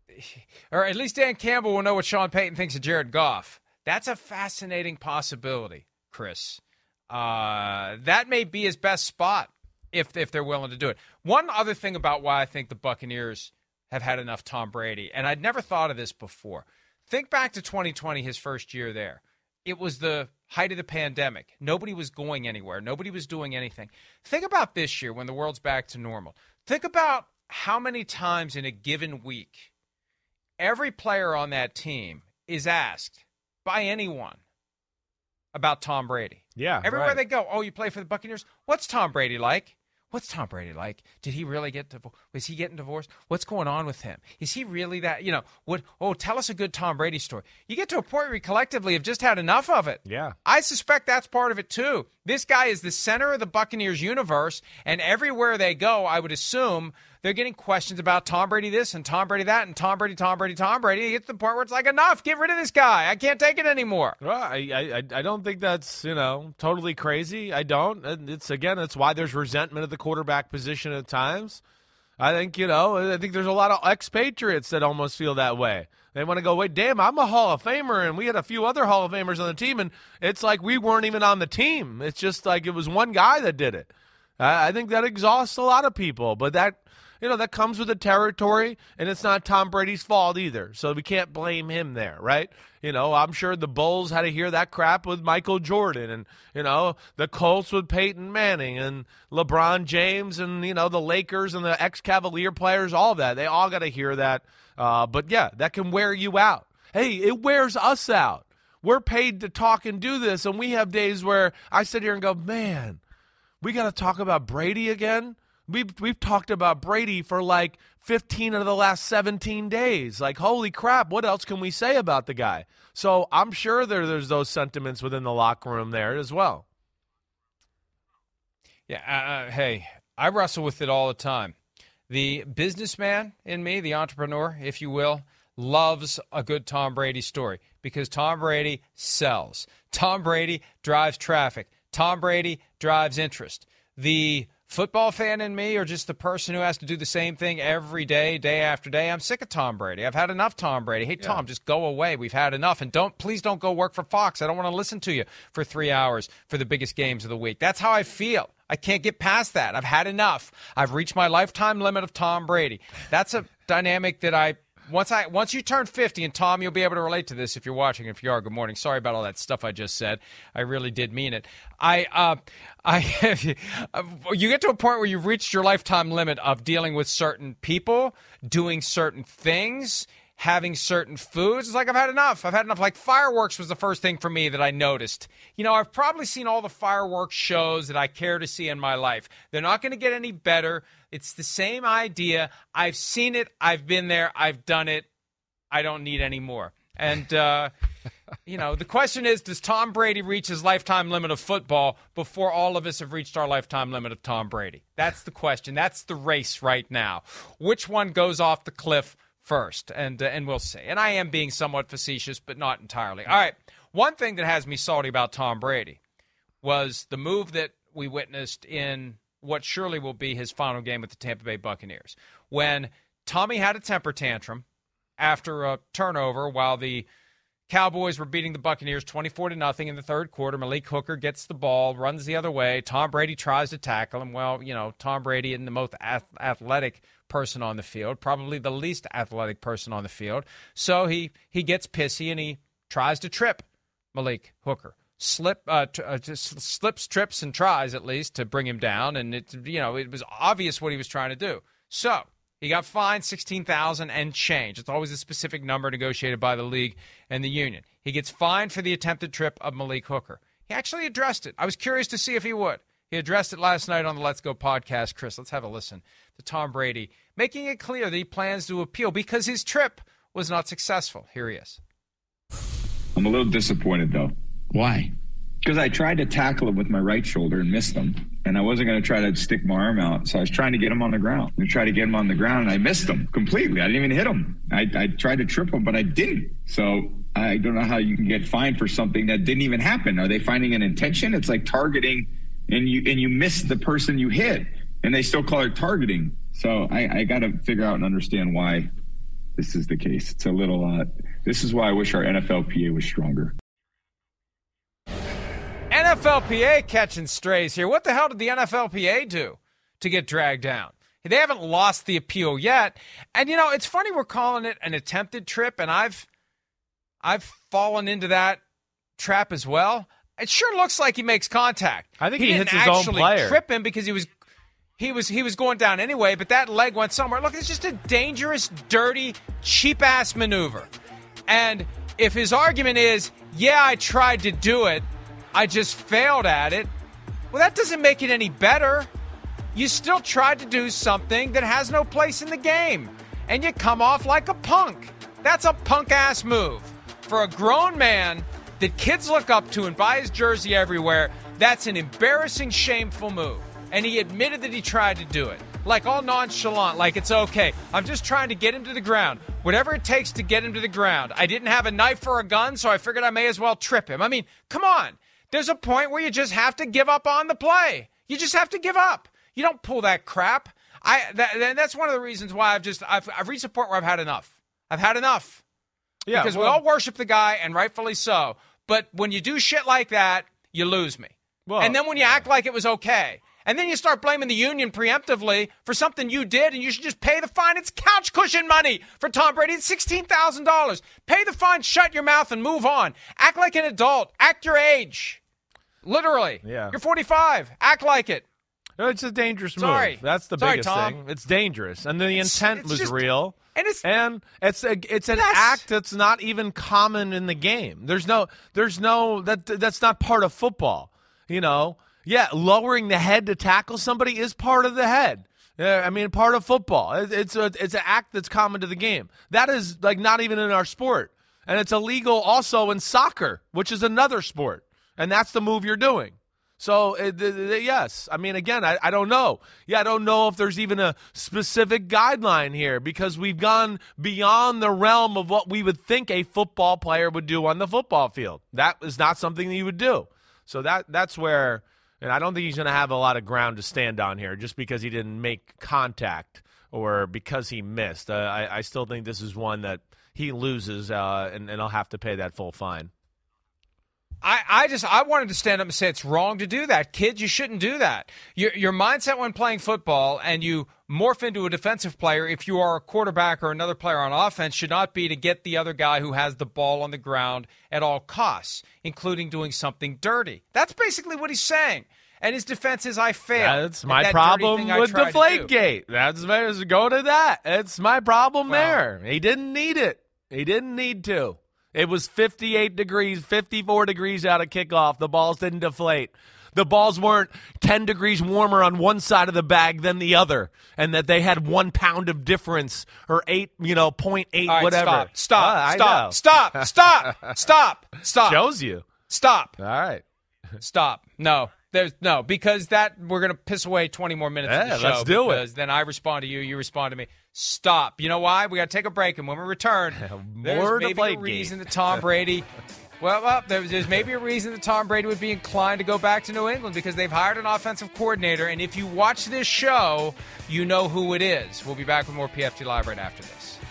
or at least Dan Campbell will know what Sean Payton thinks of Jared Goff. That's a fascinating possibility, Chris. Uh, that may be his best spot if if they're willing to do it. One other thing about why I think the Buccaneers have had enough Tom Brady, and I'd never thought of this before. Think back to twenty twenty, his first year there. It was the height of the pandemic. Nobody was going anywhere. Nobody was doing anything. Think about this year when the world's back to normal. Think about how many times in a given week every player on that team is asked by anyone about Tom Brady.
Yeah,
everywhere
right.
they go, oh, you play for the Buccaneers? What's Tom Brady like? What's Tom Brady like? Did he really get divorced? Was he getting divorced? What's going on with him? Is he really that, you know, what? Oh, tell us a good Tom Brady story. You get to a point where you collectively have just had enough of it.
Yeah.
I suspect that's part of it, too. This guy is the center of the Buccaneers universe, and everywhere they go, I would assume they're getting questions about Tom Brady this and Tom Brady that and Tom Brady, Tom Brady, Tom Brady. You get to the point where it's like, enough, get rid of this guy. I can't take it anymore.
Well, I, I, I don't think that's, you know, totally crazy. I don't. It's, again, it's why there's resentment at the quarterback position at times. I think, you know, I think there's a lot of expatriates that almost feel that way. They want to go, wait, damn, I'm a Hall of Famer, and we had a few other Hall of Famers on the team, and it's like we weren't even on the team. It's just like it was one guy that did it. I, I think that exhausts a lot of people, but that, you know, that comes with the territory, and it's not Tom Brady's fault either, so we can't blame him there, right? You know, I'm sure the Bulls had to hear that crap with Michael Jordan, and, you know, the Colts with Peyton Manning, and LeBron James, and, you know, the Lakers and the ex-Cavalier players, all that. They all got to hear that. Uh, but, yeah, that can wear you out. Hey, it wears us out. We're paid to talk and do this, and we have days where I sit here and go, man, we got to talk about Brady again? We've we've talked about Brady for like fifteen of the last seventeen days. Like, holy crap, what else can we say about the guy? So I'm sure there there's those sentiments within the locker room there as well.
Yeah, uh, hey, I wrestle with it all the time. The businessman in me, the entrepreneur, if you will, loves a good Tom Brady story because Tom Brady sells. Tom Brady drives traffic. Tom Brady drives interest. The football fan in me, or just the person who has to do the same thing every day, day after day, I'm sick of Tom Brady. I've had enough Tom Brady. Hey, Tom, yeah. just go away. We've had enough. And don't please don't go work for Fox. I don't want to listen to you for three hours for the biggest games of the week. That's how I feel. I can't get past that. I've had enough. I've reached my lifetime limit of Tom Brady. That's a dynamic that I Once I once you turn fifty, and Tom, you'll be able to relate to this if you're watching. If you are, good morning. Sorry about all that stuff I just said. I really did mean it. I uh, I you get to a point where you've reached your lifetime limit of dealing with certain people, doing certain things, having certain foods. It's like I've had enough. I've had enough. Like fireworks was the first thing for me that I noticed. You know, I've probably seen all the fireworks shows that I care to see in my life. They're not going to get any better. It's the same idea. I've seen it. I've been there. I've done it. I don't need any more. And, uh, you know, the question is, does Tom Brady reach his lifetime limit of football before all of us have reached our lifetime limit of Tom Brady? That's the question. That's the race right now. Which one goes off the cliff first? And, uh, and we'll see. And I am being somewhat facetious, but not entirely. All right. One thing that has me salty about Tom Brady was the move that we witnessed in what surely will be his final game with the Tampa Bay Buccaneers, when Tommy had a temper tantrum after a turnover while the Cowboys were beating the Buccaneers twenty-four to nothing in the third quarter. Malik Hooker gets the ball, runs the other way. Tom Brady tries to tackle him. Well, you know, Tom Brady isn't the most athletic person on the field, probably the least athletic person on the field. So he, he gets pissy and he tries to trip Malik Hooker. Slip, uh, t- uh, just slips, trips, and tries at least to bring him down, and it, you know, it was obvious what he was trying to do. So he got fined sixteen thousand dollars and change. It's always a specific number negotiated by the league and the union. He gets fined for the attempted trip of Malik Hooker. He actually addressed it. I was curious to see if he would. He addressed it last night on the Let's Go podcast. Chris, let's have a listen to Tom Brady making it clear that he plans to appeal because his trip was not successful. Here he is.
I'm a little disappointed, though. Why? Because I tried to tackle him with my right shoulder and missed him. And I wasn't going to try to stick my arm out. So I was trying to get him on the ground. I tried to get him on the ground, and I missed him completely. I didn't even hit him. I, I tried to trip him, but I didn't. So I don't know how you can get fined for something that didn't even happen. Are they finding an intention? It's like targeting, and you and you miss the person you hit, and they still call it targeting. So I, I got to figure out and understand why this is the case. It's a little uh, – this is why I wish our N F L P A was stronger.
N F L P A catching strays here. What the hell did the N F L P A do to get dragged down? They haven't lost the appeal yet. And, you know, it's funny we're calling it an attempted trip, and I've I've fallen into that trap as well. It sure looks like he makes contact.
I think
he,
he
didn't
hits his own
actually
player.
trip him because he was he was he was going down anyway, but that leg went somewhere. Look, it's just a dangerous, dirty, cheap-ass maneuver. And if his argument is, yeah, I tried to do it, I just failed at it, well, that doesn't make it any better. You still tried to do something that has no place in the game, and you come off like a punk. That's a punk-ass move. For a grown man that kids look up to and buy his jersey everywhere, that's an embarrassing, shameful move. And he admitted that he tried to do it. Like all nonchalant, like it's okay. I'm just trying to get him to the ground. Whatever it takes to get him to the ground. I didn't have a knife or a gun, so I figured I may as well trip him. I mean, come on. There's a point where you just have to give up on the play. You just have to give up. You don't pull that crap. I that, that's one of the reasons why I've just I've, I've reached a point where I've had enough. I've had enough. Yeah, because well, we all worship the guy, and rightfully so. But when you do shit like that, you lose me. Well, and then when you yeah. act like it was okay, and then you start blaming the union preemptively for something you did, and you should just pay the fine. It's couch cushion money for Tom Brady. It's sixteen thousand dollars. Pay the fine, shut your mouth, and move on. Act like an adult. Act your age. Literally. Yeah. You're forty-five. Act like it.
No, it's a dangerous
Sorry.
move. That's the
Sorry,
biggest
Tom.
thing. It's dangerous. And the
it's,
intent
it's
was
just,
real.
And it's
and it's a, it's an
yes.
act that's not even common in the game. There's no there's no that that's not part of football. You know? Yeah, lowering the head to tackle somebody is part of the head. Yeah, I mean, part of football. It, it's a it's an act that's common to the game. That is like not even in our sport, and it's illegal also in soccer, which is another sport, and that's the move you're doing. So, it, it, it, yes, I mean, again, I, I don't know. Yeah, I don't know if there's even a specific guideline here because we've gone beyond the realm of what we would think a football player would do on the football field. That is not something that you would do. So that that's where, and I don't think he's going to have a lot of ground to stand on here just because he didn't make contact or because he missed. Uh, I, I still think this is one that he loses, uh, and, and I'll have to pay that full fine.
I, I just I wanted to stand up and say it's wrong to do that. Kids, you shouldn't do that. Your, your mindset when playing football and you morph into a defensive player, if you are a quarterback or another player on offense, should not be to get the other guy who has the ball on the ground at all costs, including doing something dirty. That's basically what he's saying. And his defense is, I failed.
That's my that problem with Deflategate. That's go to that. It's my problem well, there. He didn't need it. He didn't need to. It was fifty-eight degrees, fifty-four degrees out of kickoff. The balls didn't deflate. The balls weren't ten degrees warmer on one side of the bag than the other, and that they had one pound of difference or eight, you know, point eight,
right,
whatever.
Stop, stop, uh, stop, stop, stop, stop, stop.
Shows you.
Stop.
All right.
Stop. No. There's no, because that we're going to piss away twenty more minutes
yeah,
of the show.
Let's do
because
it.
Then I respond to you, you respond to me. Stop. You know why? We got to take a break, and when we return,
More
there's maybe a reason that Tom Brady. Well, well there's, there's maybe a reason that Tom Brady would be inclined to go back to New England because they've hired an offensive coordinator, and if you watch this show, you know who it is. We'll be back with more P F T Live right after this.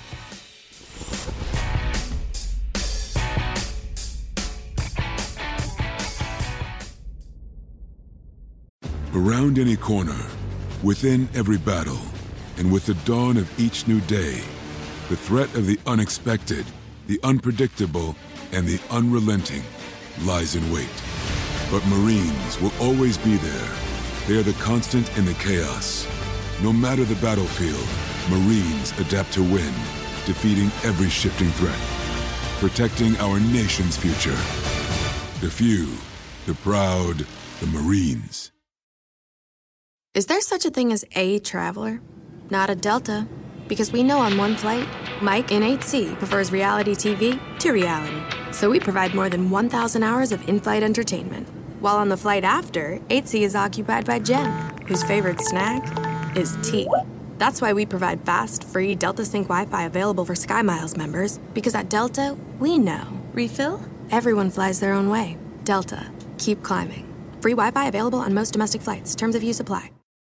Around any corner, within every battle, and with the dawn of each new day, the threat of the unexpected, the unpredictable, and the unrelenting lies in wait. But Marines will always be there. They are the constant in the chaos. No matter the battlefield, Marines adapt to win, defeating every shifting threat, protecting our nation's future. The few, the proud, the Marines.
Is there such a thing as a traveler? Not a Delta. Because we know on one flight, Mike in eight C prefers reality T V to reality. So we provide more than one thousand hours of in-flight entertainment. While on the flight after, eight C is occupied by Jen, whose favorite snack is tea. That's why we provide fast, free Delta Sync Wi-Fi available for SkyMiles members. Because at Delta, we know. Refill? Everyone flies their own way. Delta. Keep climbing. Free Wi-Fi available on most domestic flights. Terms of use apply.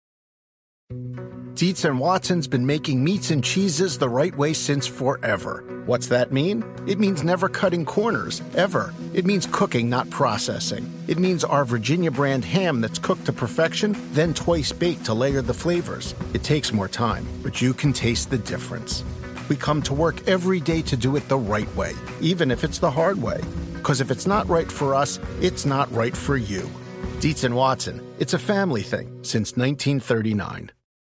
Dietz and Watson's been making meats and cheeses the right way since forever. What's that mean? It means never cutting corners, ever. It means cooking, not processing. It means our Virginia brand ham that's cooked to perfection, then twice baked to layer the flavors. It takes more time, but you can taste the difference. We come to work every day to do it the right way, even if it's the hard way. Because if it's not right for us, it's not right for you. Dietz and Watson, it's a family thing since nineteen thirty-nine.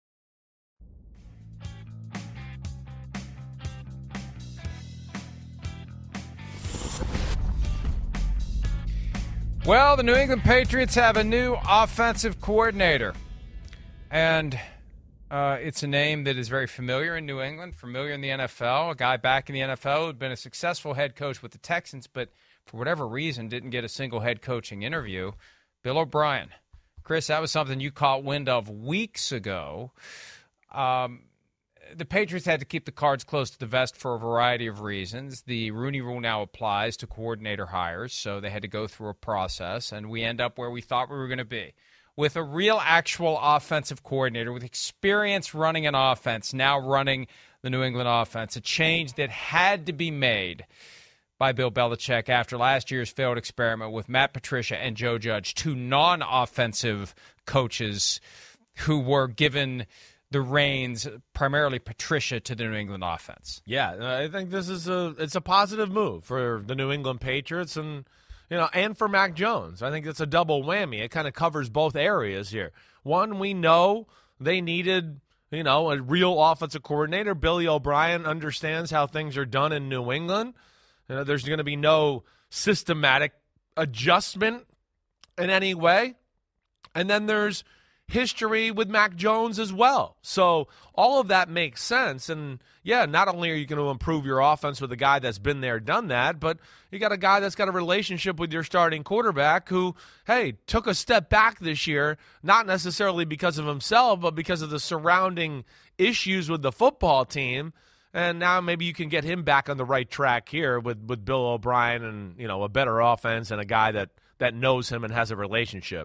Well, the New England Patriots have a new offensive coordinator, and uh, it's a name that is very familiar in New England, familiar in the N F L, a guy back in the N F L who had been a successful head coach with the Texans, but for whatever reason didn't get a single head coaching interview. Bill O'Brien. Chris, that was something you caught wind of weeks ago. Um, the Patriots had to keep the cards close to the vest for a variety of reasons. The Rooney Rule now applies to coordinator hires, so they had to go through a process, and we end up where we thought we were going to be. With a real actual offensive coordinator with experience running an offense, now running the New England offense, a change that had to be made by Bill Belichick after last year's failed experiment with Matt Patricia and Joe Judge, two non-offensive coaches who were given the reins, primarily Patricia, to the New England offense.
Yeah, I think this is a it's a positive move for the New England Patriots and you know and for Mac Jones. I think it's a double whammy. It kind of covers both areas here. One, we know they needed you know a real offensive coordinator. Billy O'Brien understands how things are done in New England. You know, there's going to be no systematic adjustment in any way. And then there's history with Mac Jones as well. So all of that makes sense. And, yeah, not only are you going to improve your offense with a guy that's been there, done that, but you got a guy that's got a relationship with your starting quarterback who, hey, took a step back this year, not necessarily because of himself, but because of the surrounding issues with the football team. And now maybe you can get him back on the right track here with, with Bill O'Brien and, you know, a better offense and a guy that, that knows him and has a relationship.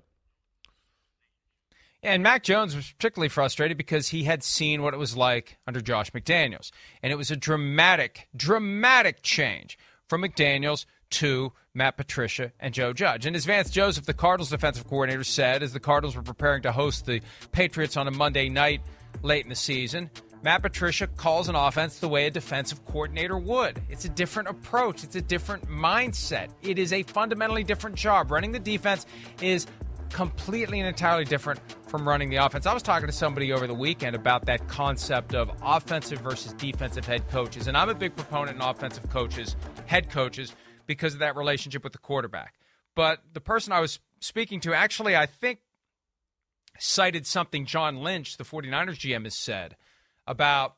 And Mac Jones was particularly frustrated because he had seen what it was like under Josh McDaniels. And it was a dramatic, dramatic change from McDaniels to Matt Patricia and Joe Judge. And as Vance Joseph, the Cardinals defensive coordinator, said as the Cardinals were preparing to host the Patriots on a Monday night late in the season, Matt Patricia calls an offense the way a defensive coordinator would. It's a different approach. It's a different mindset. It is a fundamentally different job. Running the defense is completely and entirely different from running the offense. I was talking to somebody over the weekend about that concept of offensive versus defensive head coaches, and I'm a big proponent in offensive coaches, head coaches, because of that relationship with the quarterback. But the person I was speaking to actually, I think, cited something John Lynch, the 49ers G M, has said about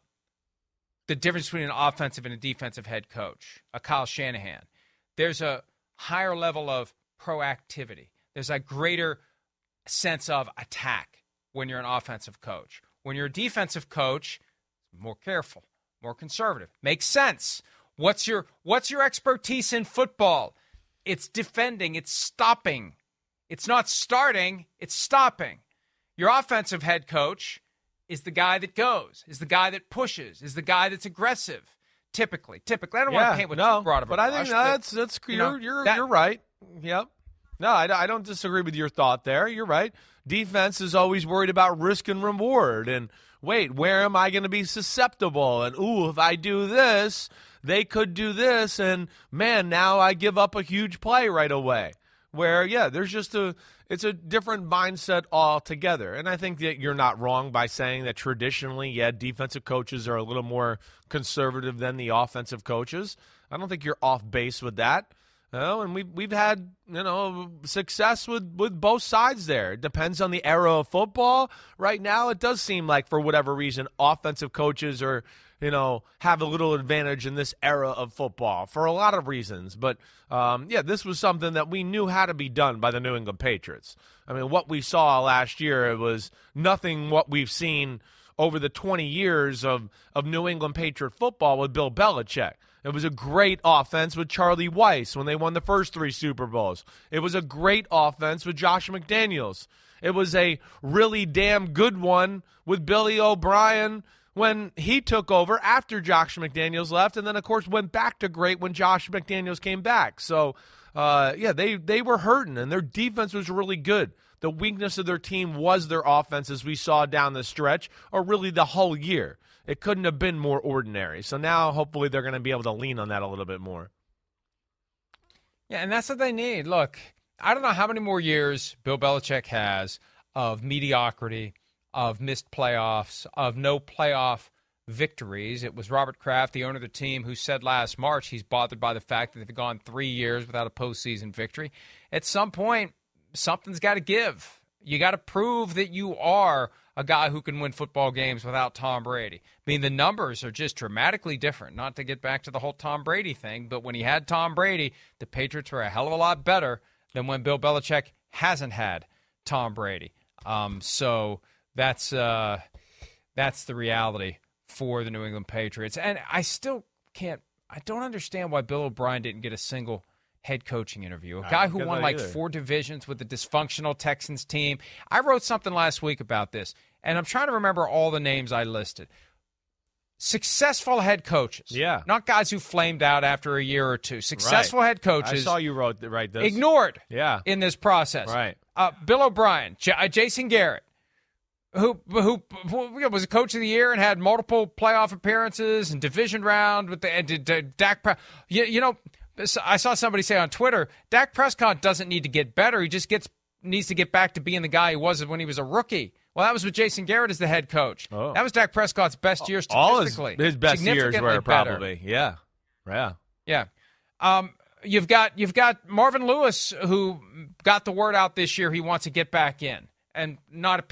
the difference between an offensive and a defensive head coach, a Kyle Shanahan. There's a higher level of proactivity. There's a greater sense of attack when you're an offensive coach. When you're a defensive coach, more careful, more conservative. Makes sense. What's your what's your expertise in football? It's defending, it's stopping. It's not starting, it's stopping. Your offensive head coach is the guy that goes, is the guy that pushes, is the guy that's aggressive. Typically, typically. I don't
yeah,
want to paint with
no,
too broad of a
but I think
brush,
no, that's that's
you
you're
know,
you're,
that,
you're right. Yep. No, I, I don't disagree with your thought there. You're right. Defense is always worried about risk and reward. And wait, where am I going to be susceptible? And, ooh, if I do this, they could do this. And, man, now I give up a huge play right away. Where, yeah, there's just a – it's a different mindset altogether. And I think that you're not wrong by saying that traditionally, yeah, defensive coaches are a little more conservative than the offensive coaches. I don't think you're off base with that. Oh, and we've we've had you know success with, with both sides there. It depends on the era of football. Right now, it does seem like for whatever reason, offensive coaches are you know have a little advantage in this era of football for a lot of reasons. But um, yeah, this was something that we knew had to be done by the New England Patriots. I mean, what we saw last year, it was nothing what we've seen over the twenty years of of New England Patriot football with Bill Belichick. It was a great offense with Charlie Weiss when they won the first three Super Bowls. It was a great offense with Josh McDaniels. It was a really damn good one with Billy O'Brien when he took over after Josh McDaniels left, and then, of course, went back to great when Josh McDaniels came back. So, uh, yeah, they, they were hurting, and their defense was really good. The weakness of their team was their offense, as we saw down the stretch, or really the whole year. It couldn't have been more ordinary. So now, hopefully, they're going to be able to lean on that a little bit more.
Yeah, and that's what they need. Look, I don't know how many more years Bill Belichick has of mediocrity, of missed playoffs, of no playoff victories. It was Robert Kraft, the owner of the team, who said last March he's bothered by the fact that they've gone three years without a postseason victory. At some point, something's got to give. You got to prove that you are a guy who can win football games without Tom Brady. I mean, the numbers are just dramatically different. Not to get back to the whole Tom Brady thing, but when he had Tom Brady, the Patriots were a hell of a lot better than when Bill Belichick hasn't had Tom Brady. Um, so that's uh, that's the reality for the New England Patriots. And I still can't – I don't understand why Bill O'Brien didn't get a single – head coaching interview. A guy who won like either. four divisions with the dysfunctional Texans team. I wrote something last week about this, and I'm trying to remember all the names I listed. Successful head coaches.
Yeah.
Not guys who flamed out after a year or two. Successful
right.
head coaches.
I saw you wrote right this.
Ignored
yeah.
in this process.
Right.
Uh, Bill O'Brien, J- uh, Jason Garrett, who, who who was a coach of the year and had multiple playoff appearances and division round with the and did, did Dak Pre- you, you know, I saw somebody say on Twitter, Dak Prescott doesn't need to get better. He just gets needs to get back to being the guy he was when he was a rookie. Well, that was with Jason Garrett as the head coach.
Oh.
That was Dak Prescott's best year statistically.
All his, his best years were probably.
Better.
Yeah. Yeah.
Yeah. Um, you've got you've got Marvin Lewis, who got the word out this year he wants to get back in, and not a peep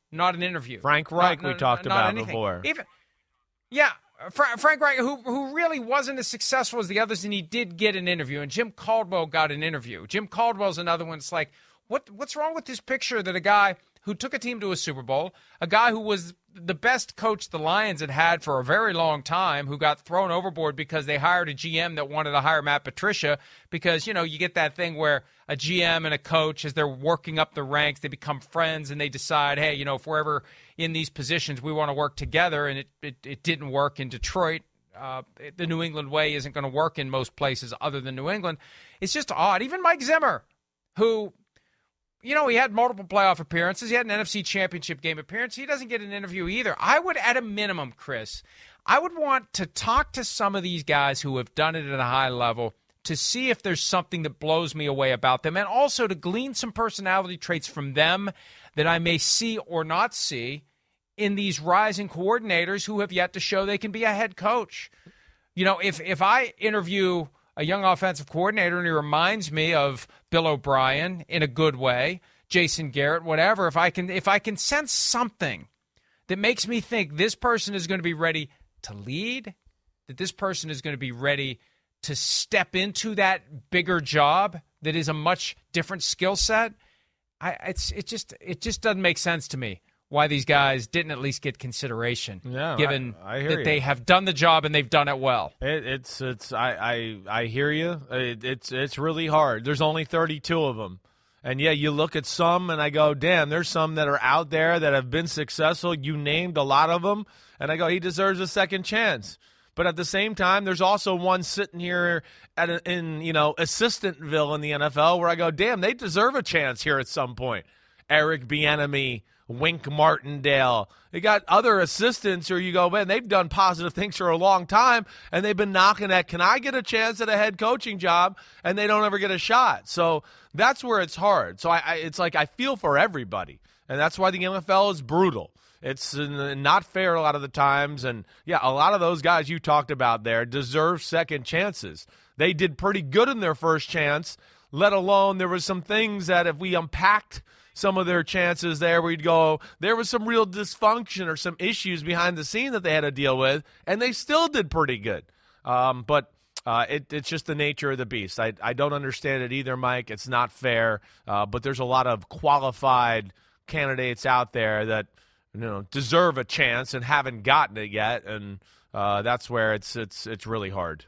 not an interview.
Frank Reich,
not,
we
not,
talked
not
about
anything.
before.
Even, yeah, Fra- Frank Reich, who who really wasn't as successful as the others, and he did get an interview. And Jim Caldwell got an interview. Jim Caldwell's another one. It's like, what what's wrong with this picture that a guy who took a team to a Super Bowl, a guy who was the best coach the Lions had had for a very long time, who got thrown overboard because they hired a G M that wanted to hire Matt Patricia because, you know, you get that thing where a G M and a coach, as they're working up the ranks, they become friends and they decide, hey, you know, if we're ever in these positions, we want to work together. And it, it, it didn't work in Detroit. Uh, the New England way isn't going to work in most places other than New England. It's just odd. Even Mike Zimmer, who... You know, he had multiple playoff appearances. He had an N F C Championship game appearance. He doesn't get an interview either. I would, at a minimum, Chris, I would want to talk to some of these guys who have done it at a high level to see if there's something that blows me away about them, and also to glean some personality traits from them that I may see or not see in these rising coordinators who have yet to show they can be a head coach. You know, if if I interview a young offensive coordinator, and he reminds me of Bill O'Brien in a good way, Jason Garrett, whatever. If I can, if I can sense something that makes me think this person is going to be ready to lead, that this person is going to be ready to step into that bigger job that is a much different skill set, I it's it just it just doesn't make sense to me why these guys didn't at least get consideration,
yeah,
given
I, I hear
that
you.
they have done the job and they've done it well.
It, it's it's I I, I hear you. It, it's it's really hard. There's only thirty-two of them, and yeah, you look at some and I go, damn, there's some that are out there that have been successful. You named a lot of them, and I go, he deserves a second chance. But at the same time, there's also one sitting here at a, in you know Assistantville in the N F L where I go, damn, they deserve a chance here at some point. Eric Bieniemy, Wink Martindale. They got other assistants where you go, man, they've done positive things for a long time, and they've been knocking at, can I get a chance at a head coaching job? And they don't ever get a shot. So that's where it's hard. So I, I it's like I feel for everybody, and that's why the N F L is brutal. It's not fair a lot of the times, and yeah, a lot of those guys you talked about there deserve second chances. They did pretty good in their first chance, let alone there was some things that if we unpacked some of their chances there, we'd go, there was some real dysfunction or some issues behind the scene that they had to deal with, and they still did pretty good. Um, but uh, it, it's just the nature of the beast. I, I don't understand it either, Mike. It's not fair, uh, but there's a lot of qualified candidates out there that you know deserve a chance and haven't gotten it yet, and uh, that's where it's it's it's really hard.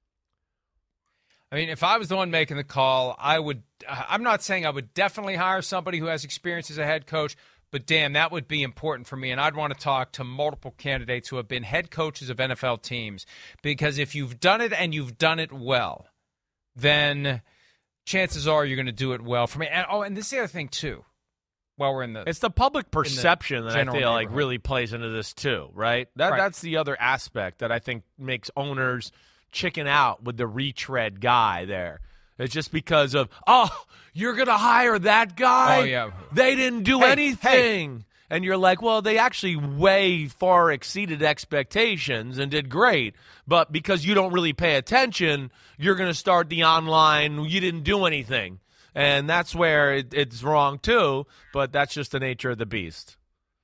I mean, if I was the one making the call, I would – I'm not saying I would definitely hire somebody who has experience as a head coach, but damn, that would be important for me. And I'd want to talk to multiple candidates who have been head coaches of N F L teams, because if you've done it and you've done it well, then chances are you're going to do it well for me. And, oh, and this is the other thing, too, while we're in the –
It's the public perception that I feel like really plays into this, too, right? That
right.
That's the other aspect that I think makes owners – chicken out with the retread guy there. It's just because of, oh, you're going to hire that guy?
Oh, yeah.
They didn't do
hey,
anything.
Hey.
And you're like, well, they actually way far exceeded expectations and did great. But because you don't really pay attention, you're going to start the online, you didn't do anything. And that's where it, it's wrong, too. But that's just the nature of the beast.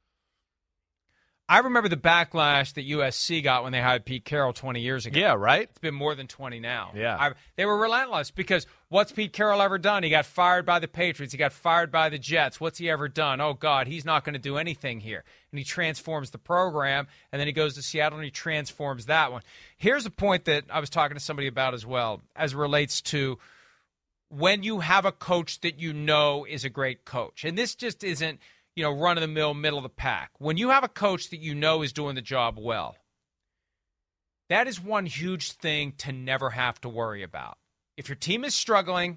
I remember the backlash that U S C got when they hired Pete Carroll twenty years ago.
Yeah, right?
It's been more than twenty now.
Yeah.
I, they were relentless because what's Pete Carroll ever done? He got fired by the Patriots. He got fired by the Jets. What's he ever done? Oh, God, he's not going to do anything here. And he transforms the program, and then he goes to Seattle and he transforms that one. Here's a point that I was talking to somebody about as well, as it relates to when you have a coach that you know is a great coach. And this just isn't, you know, run-of-the-mill, middle of the pack. When you have a coach that you know is doing the job well, that is one huge thing to never have to worry about. If your team is struggling,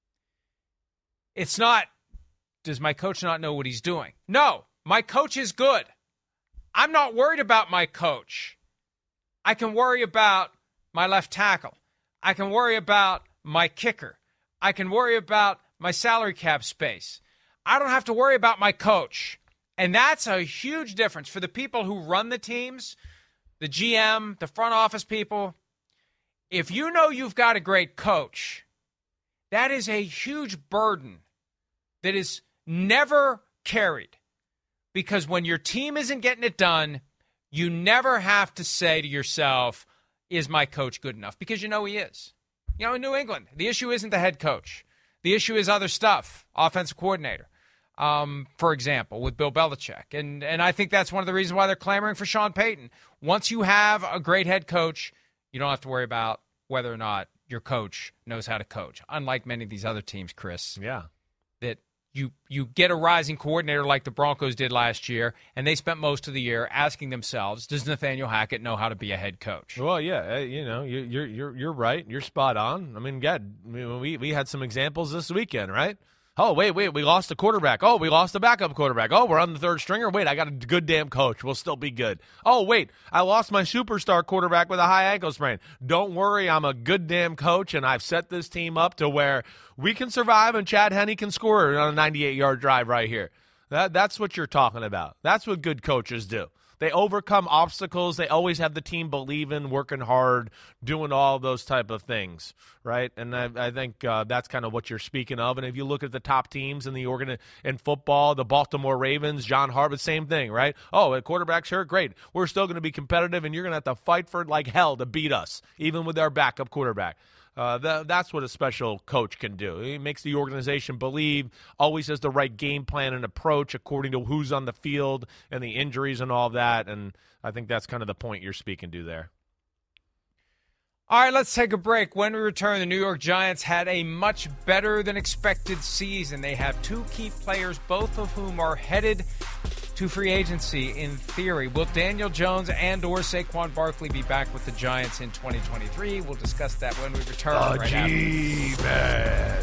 it's not, does my coach not know what he's doing? No, my coach is good. I'm not worried about my coach. I can worry about my left tackle. I can worry about my kicker. I can worry about my salary cap space. I don't have to worry about my coach. And that's a huge difference for the people who run the teams, the G M, the front office people. If you know you've got a great coach, that is a huge burden that is never carried Because when your team isn't getting it done, you never have to say to yourself, is my coach good enough? Because you know he is. You know, in New England, the issue isn't the head coach. The issue is other stuff, offensive coordinator, um, for example, with Bill Belichick. And and I think that's one of the reasons why they're clamoring for Sean Payton. Once you have a great head coach, you don't have to worry about whether or not your coach knows how to coach. Unlike many of these other teams, Chris.
Yeah.
That you you get a rising coordinator like the Broncos did last year, and they spent most of the year asking themselves, does Nathaniel Hackett know how to be a head coach?
Well, yeah, you know, you're you're you're right. You're spot on. I mean, God, we we had some examples this weekend, right? Oh, wait, wait, we lost a quarterback. Oh, we lost a backup quarterback. Oh, we're on the third stringer. Wait, I got a good damn coach. We'll still be good. Oh, wait, I lost my superstar quarterback with a high ankle sprain. Don't worry, I'm a good damn coach, and I've set this team up to where we can survive and Chad Henne can score on a ninety-eight-yard drive right here. That That's what you're talking about. That's what good coaches do. They overcome obstacles. They always have the team believing, working hard, doing all those type of things, right? And I, I think uh, that's kind of what you're speaking of. And if you look at the top teams in the organ in football, the Baltimore Ravens, John Harbaugh, same thing, right? Oh, a quarterback's hurt, great. We're still going to be competitive, and you're going to have to fight for like hell to beat us, even with our backup quarterback. Uh, that, that's what a special coach can do. He makes the organization believe, always has the right game plan and approach according to who's on the field and the injuries and all that. And I think that's kind of the point you're speaking to there.
All right, let's take a break. When we return, the New York Giants had a much better than expected season. They have two key players, both of whom are headed to free agency in theory. Will Daniel Jones and or Saquon Barkley be back with the Giants in twenty twenty-three? We'll discuss that when we return.
Oh,
right
gee, man.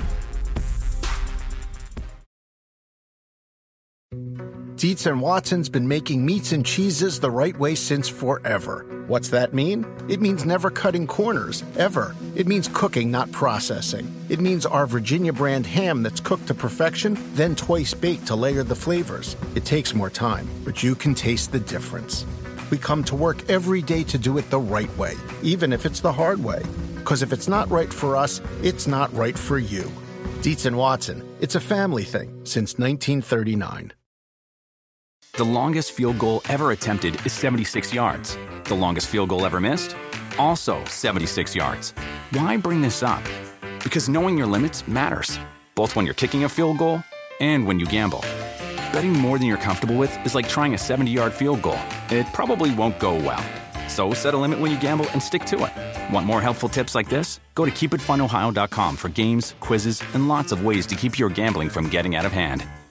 Dietz and Watson's been making meats and cheeses the right way since forever. What's that mean? It means never cutting corners, ever. It means cooking, not processing. It means our Virginia brand ham that's cooked to perfection, then twice baked to layer the flavors. It takes more time, but you can taste the difference. We come to work every day to do it the right way, even if it's the hard way. Because if it's not right for us, it's not right for you. Dietz and Watson, it's a family thing since nineteen thirty-nine.
The longest field goal ever attempted is seventy-six yards. The longest field goal ever missed? Also seventy-six yards. Why bring this up? Because knowing your limits matters, both when you're kicking a field goal and when you gamble. Betting more than you're comfortable with is like trying a seventy-yard field goal. It probably won't go well. So set a limit when you gamble and stick to it. Want more helpful tips like this? Go to keep it fun ohio dot com for games, quizzes, and lots of ways to keep your gambling from getting out of hand.